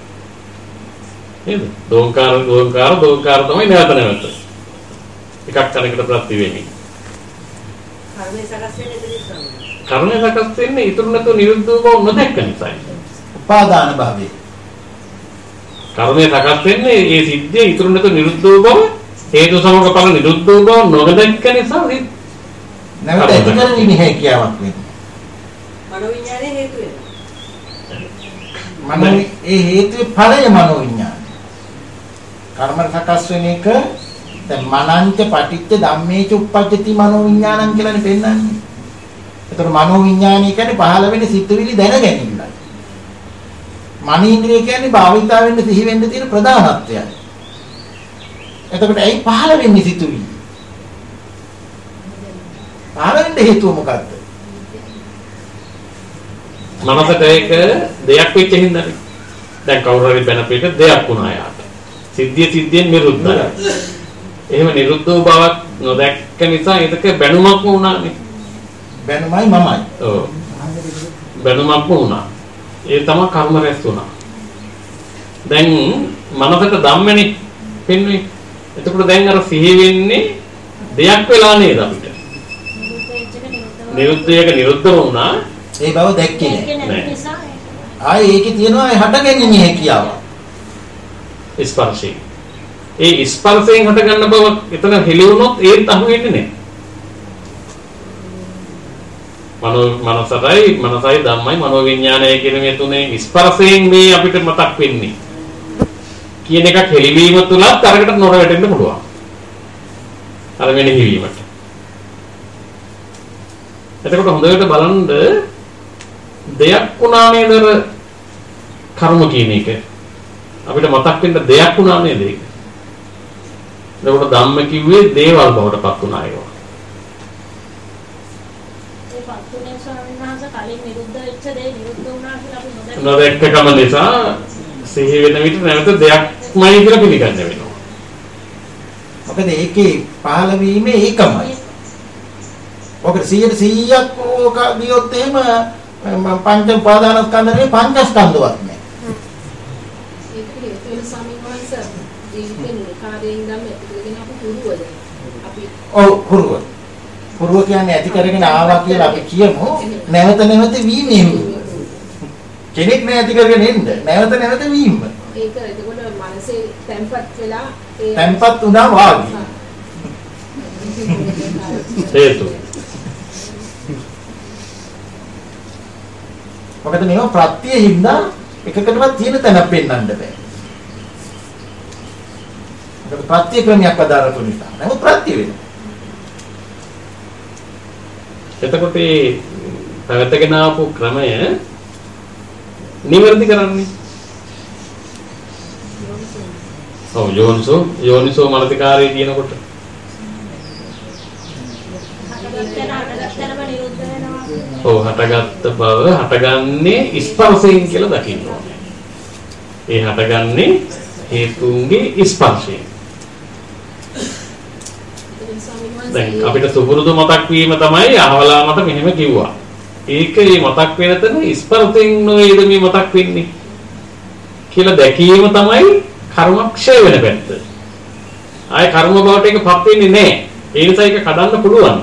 නේද? දෝංකාර දෝංකාර දෝංකාර තමයි නැවත නැවත. එකක් අරකට ප්‍රති වෙන්නේ. කර්මය සකස් වෙන්නේ දෙලිස්සම. කර්මය සකස් වෙන්නේ ඊටු නැතු නිරුද්ධ බව නොදැක්ක නිසායි. උපාදාන භාවය. කර්මය සකස් වෙන්නේ ඒ සිද්ධිය ඊටු නැතු නිරුද්ධ බව හේතු සමග ඵල නිරුද්ධ බව නොදැක්ක නිසා නැවත ඇති කරගන්නේ හැකියාවක් වෙන්නේ. මනෝවිඤ්ඤාණය හේතු වෙනවා. මනෝ ඒ හේතුවේ ඵලය මනෝවිඤ්ඤාණය. කර්ම සකස් වෙන එක දැන් මනංච පටිච්ච ධම්මේච උප්පජ්ජති මනෝවිඤ්ඤාණං කියලානේ පෙන්නන්නේ. ඒතර මනෝවිඤ්ඤාණය කියන්නේ පහළ වෙන සිතුවිලි දැන ගැනීමයි. මනීන්ද්‍රිය කියන්නේ භාවිතා වෙන්න සිහි වෙන්න තියෙන ප්‍රධානත්වයයි. එතකොට ඇයි පහළ වෙන්නේ සිතුවිලි? පහළ වෙන්න හේතුව මොකද්ද? මනසට ඒක දෙයක් වෙච්ච හින්දානේ. දැන් කවුරු හරි බැනපෙට දෙයක් වුණා යාට. සිද්ධිය සිද්ධියෙන් නිරුද්ධයි. එහෙම නිරුද්ධ වූ බවක් නොදැක්ක නිසා ඒක බැනුමක් වුණානේ. බැනුමයි මමයි. ඔව්. බැනුමක් වුණා. ඒ තමයි කර්ම රැස් වුණා. දැන් මනසට ධම්මනේ පෙන්වන්නේ. එතකොට දැන් අර සිහි වෙන්නේ දෙයක් වෙලා නේද අපිට? නිරුද්ධයක නිරුද්ධ වුණා. ඒ බව දැක්කේ නැහැ. ආයේ ඒකේ තියෙනවා හටගැනීමේ හැකියාව. ස්පර්ශය. ඒ ස්පර්ශයෙන් හට ගන්න බව එතන හෙළි වුණොත් ඒත් අහු වෙන්නේ නැහැ. මනෝ මනසයි මනසයි ධම්මයි මනෝ විඥානය කියන මේ තුනේ ස්පර්ශයෙන් මේ අපිට මතක් වෙන්නේ. කියන එකක් හෙළිවීම තුලත් අරකට නොර වැටෙන්න පුළුවන්. අර වෙන්නේ හිවීමට. එතකොට හොඳට බලන්න දෙයක් වුණා නේද කර්ම කියන එක. අපිට මතක් වෙන්න දෙයක් වුණා නේද ඒක. එතකොට ධම්ම කිව්වේ දේවල් බවට පත් වුණා ඒවා. ඒ පත් වුණේ ස්වාමීන් වහන්සේ කලින් නිරුද්ධ වෙච්ච දේ නිරුද්ධ වුණා කියලා අපි නොදැක්ක. නොදැක්කම නිසා සිහි වෙන විට නැවත දෙයක්මයි කියලා පිළිගන්න වෙනවා. මොකද ඒකේ පහළ වීමේ ඒකමයි. ඔක සියයට සීයක් ඕක දියොත් එහෙම පංච උපාදානස්කන්ධනේ පංචස්කන්ධවත් නෑ. ඒකට හේතු වෙන ස්වාමීන් වහන්සේ ජීවිතේ නිකාරයෙන් ගම ඇතිකරගෙන අපි පුරුවද අපි ඔව් පුරුව. පුරුව කියන්නේ ඇති කරගෙන ආවා කියලා අපි කියමු. නැවත නැවත වීමෙන් කෙනෙක් නෑ ඇති කරගෙන එන්න. නැවත නැවත වීම. ඒක එතකොට මනසේ තැම්පත් වෙලා ඒ තැම්පත් වුණා වාගේ. හේතු. මොකද මේව ප්‍රත්‍යෙහිඳ එකකටවත් තියෙන තැනක් පෙන්වන්න බෑ. මොකද ප්‍රත්‍ය ක්‍රමයක් අදාරතු නිසා. නමුත් ප්‍රත්‍ය වෙනවා. එතකොට මේ පැවැතගෙන ආපු ක්‍රමය නිවැරදි කරන්නේ. ඔව් යෝනිසෝ යෝනිසෝ මනසිකාරයේ කියනකොට ඔව් හටගත්ත බව හටගන්නේ ස්පර්ශයෙන් කියලා දකින්න ඕනේ. ඒ හටගන්නේ හේතුන්ගේ ස්පර්ශයෙන්. දැන් අපිට සුපුරුදු මතක් වීම තමයි අහවලා මට මෙහෙම කිව්වා. ඒක මේ මතක් වෙන තැන ස්පර්ශයෙන් නොවේද මේ මතක් වෙන්නේ කියලා දැකීම තමයි කර්මක්ෂය වෙන පැත්ත. ආයේ කර්ම බවට එකපත් වෙන්නේ නැහැ. ඒ නිසා ඒක කඩන්න පුළුවන්.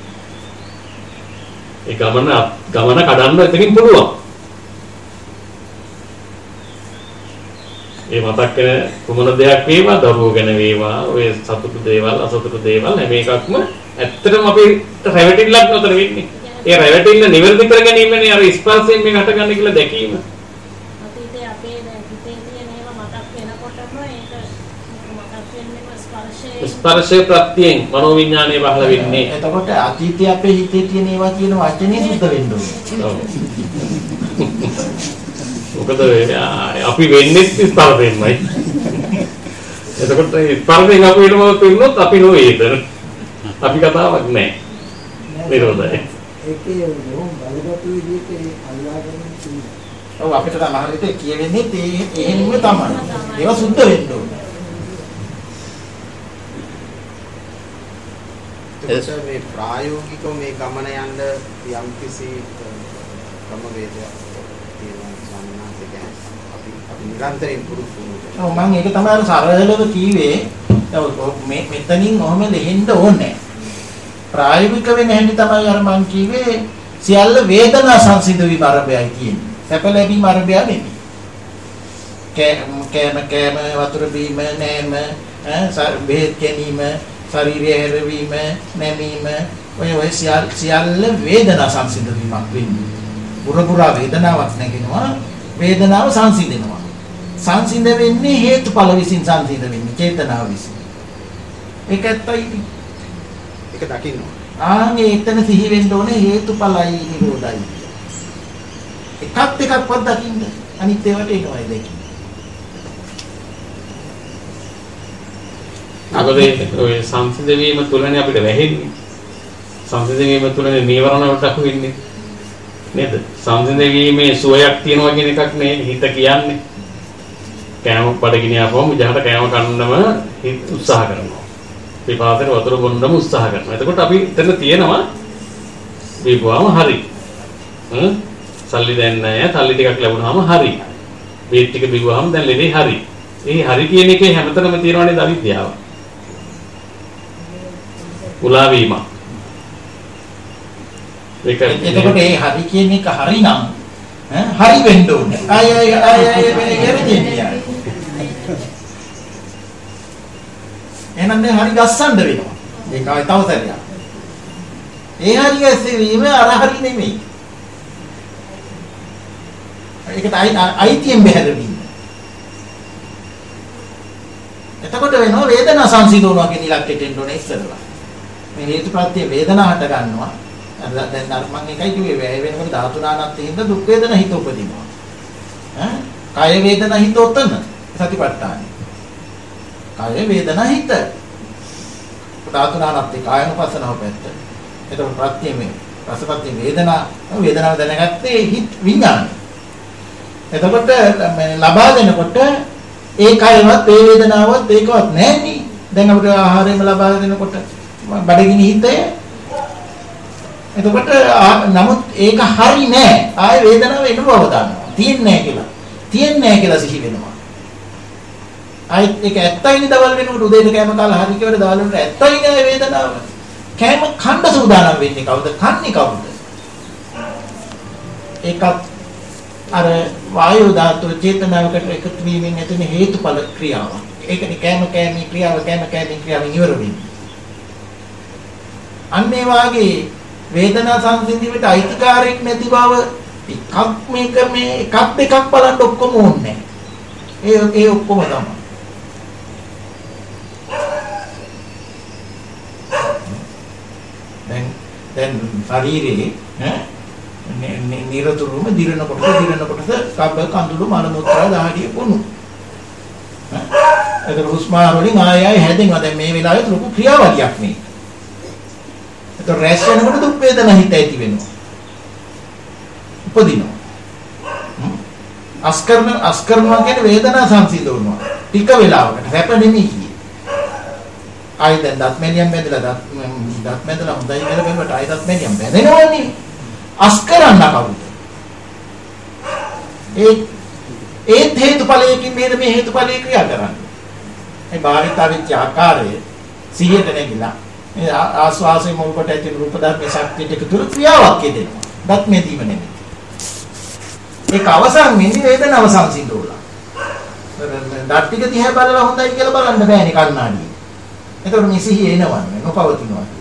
ඒ ගමන ගමන කඩන්න එතකින් පුළුවන්. ඒ මතක් වෙන කුමන දෙයක් වේවා දරුවෝ ගැන වේවා ඔය සතුටු දේවල් අසතුටු දේවල් හැම එකක්ම ඇත්තටම අපිට රැවටිල්ලක් නතර වෙන්නේ. ඒ රැවටිල්ල නිවැරදි කර ගැනීමනේ අර ස්පර්ශයෙන් මේ හටගන්නේ කියලා දැකීම. අතීතයේ අපේ හිතේ තියෙන ඒවා මතක් වෙනකොටම ඒක මතක් වෙන්නේම ස්පර්ශයේ ස්පර්ශයේ ප්‍රත්‍යයෙන් මනෝවිඤ්ඤාණය පහළ වෙන්නේ. එතකොට අතීතයේ අපේ හිතේ තියෙන ඒවා කියන වචනේ සුද්ධ වෙන්න ඕනේ. මොකද අපි වෙන්නේ ස්පර්ශයෙන්මයි. එතකොට ස්පර්ශයෙන් අපි වෙනම තුනොත් අපි නොවේද? අපි කතාවක් නැහැ. නිරෝධයි. ඒකේ මොහොම බලගතු විදිහට අල්ලාගෙන තියෙනවා. ඔව් අපිට තමයි හරියට කියවෙන්නේ ඒ එහෙමම තමයි. ඒවා සුද්ධ වෙන්න ඕනේ. එතකොට මේ ප්‍රායෝගිකව මේ ගමන යන්න යම් කිසි ක්‍රම වේදයක් තියෙනවා සම්මානක අපි අපි නිරන්තරයෙන් පුරුදු වෙනවා. ඔව් මම ඒක තමයි සරලව කීවේ. මේ මෙතනින් ඔහම ලෙහෙන්න ඕනේ. ප්‍රායෝගික වෙන හැටි තමයි අර මං කිව්වේ සියල්ල වේදනා සංසිඳ වීම අරබයයි කියන්නේ. සැප ලැබීම අරබය නෙමෙයි. කෑම කෑම කෑම වතුර බීම නෑම ඈ බෙහෙත් ගැනීම ශරීරය හැරවීම නැමීම ඔය ඔය සියල්ල වේදනා සංසිඳ වීමක් වෙන්නේ. පුරපුරා වේදනාවක් නැගෙනවා වේදනාව සංසිඳෙනවා. සංසිඳ වෙන්නේ හේතුඵල විසින් සංසිඳ වෙන්නේ චේතනාව විසින්. ඒක ඇත්තයි. ඒක දකින්න ඕනේ. ආන්නේ එතන සිහි වෙන්න ඕනේ හේතුඵලයි නිරෝධයි. එකක් එකක්වත් දකින්න අනිත් ඒවාට එනවයි දෙකයි. අපේ ඔය සංසිඳ වීම තුලනේ අපිට වැහෙන්නේ. සංසිඳ වීම තුලනේ නීවරණ වලට අහු වෙන්නේ. නේද? සංසිඳ වීමේ සුවයක් තියනවා කියන එකක් නේ හිත කියන්නේ. කෑම බඩගිනිය ආවම ජහට කෑම කන්නම හිත උත්සාහ කරනවා. පිපාසයට වතුර බොන්නම උත්සාහ කරනවා. එතකොට අපි එතන තියෙනවා දීපුවාම හරි. හ්ම් සල්ලි දැන් නැහැ. සල්ලි ටිකක් ලැබුණාම හරි. වේත් ටික බිව්වහම දැන් ලෙඩේ හරි. ඒ හරි කියන එකේ හැමතැනම තියෙනවනේ අවිද්‍යාව. උලා වීම. ඒක එතකොට ඒ හරි කියන එක හරි නම් ඈ හරි වෙන්න ඕනේ. ආය ආය ආය ආය වෙන කෙරෙන්නේ. එහෙනම් දැන් හරි ගස්සන්න වෙනවා. ඒක ආයි තව සැරයක්. ඒ හරි ගැසීම අර හරි නෙමෙයි. ඒකට අයිතියෙන් බැහැරවීම. එතකොට වෙනවා වේදනා සංසිඳනවා කියන ඉලක්කයට එන්න ඕනේ ඉස්සරලා. මේ හේතුප්‍රත්‍ය වේදනා හට ගන්නවා. දැන් අර මම එකයි කිව්වේ වැය වෙනකොට ධාතු නානත් හින්දා දුක් වේදනා හිත උපදිනවා. ඈ කාය වේදනා හිත උතන සතිපට්ඨාන. කාය වේදනා හිත. ධාතු නානත් කායනුපස්සනාව පැත්ත. එතකොට ප්‍රත්‍ය මේ රසපත්‍ය වේදනා වේදනාව දැනගත්තේ හිත විඥානය. එතකොට ලබා දෙනකොට ඒ කයවත් ඒ වේදනාවත් ඒකවත් නැහැ නේ. දැන් අපිට ආහාරයම ලබා දෙනකොට බඩගිනි හිතේ. එතකොට නමුත් ඒක හරි නෑ. ආයේ වේදනාව එන බව දන්නවා. තියෙන්නේ නැහැ කියලා. තියෙන්නේ නැහැ කියලා සිහි වෙනවා. ආයෙත් ඒක ඇත්තයිනේ දවල් වෙනකොට උදේට කෑම කාලා හරි කියලා දවල් වෙනකොට ඇත්තයි නෑ වේදනාව. කෑම කන්න සූදානම් වෙන්නේ කවුද? කන්නේ කවුද? ඒකත් අර වායු ධාතු චේතනාවකට එකතු වීමෙන් ඇතිවෙන හේතුඵල ක්‍රියාවක්. ඒකනේ කෑම කෑමේ ක්‍රියාව කෑම කෑමේ ක්‍රියාව ඉවර වෙන්නේ. අන්න ඒ වාගේ වේදනා සංසිඳීමට අයිතිකාරයක් නැති බව එකක් මේක මේ එකක් දෙකක් බලන්න ඔක්කොම ඕනේ. ඒ ඒ ඔක්කොම තමයි. දැන් දැන් ශරීරේ ඈ නිරතුරුවම දිරන කොට දිරන කොටස කබ්බ කඳුළු මල මුත්‍රා දහඩිය කුණු. ඒක හුස්මාර වලින් ආය ආය හැදෙනවා. දැන් මේ වෙලාවේ ලොකු ක්‍රියාවලියක් මේ. ඒක රැස් වෙනකොට දුක් වේදනා හිත ඇති වෙනවා. උපදිනවා. අස්කරන අස්කරනවා කියන්නේ වේදනා සංසිඳවනවා. ටික වෙලාවකට හැප නෙමෙයි. ආයි දැන් දත් මෙලියම් බැඳලා දත් දත් මැදලා හොඳයි කියලා බලවට ආයි දත් මෙලියම් බැඳෙනවනේ. අස්කරන්න කවුද? ඒ ඒ හේතුඵලයෙන් මේ මේ හේතුඵලයේ ක්‍රියා කරන්නේ. ඒ භාවිතාවිච්ච ආකාරය සිහියට නැගිලා ඒ ආස්වාසයේ මුල් කොට ඇති රූප ධර්ම ශක්තියට එකතුරු ක්‍රියාවක් දෙනවා. දත් මෙදීම නෙමෙයි. ඒක අවසන් වෙන්නේ වේදනාව සංසිඳුලා. දත් ටික දිහා බලලා හොඳයි කියලා බලන්න බෑනේ කණ්ණාඩියේ. එතකොට මේ සිහිය එනවන්නේ නොපවතිනවා.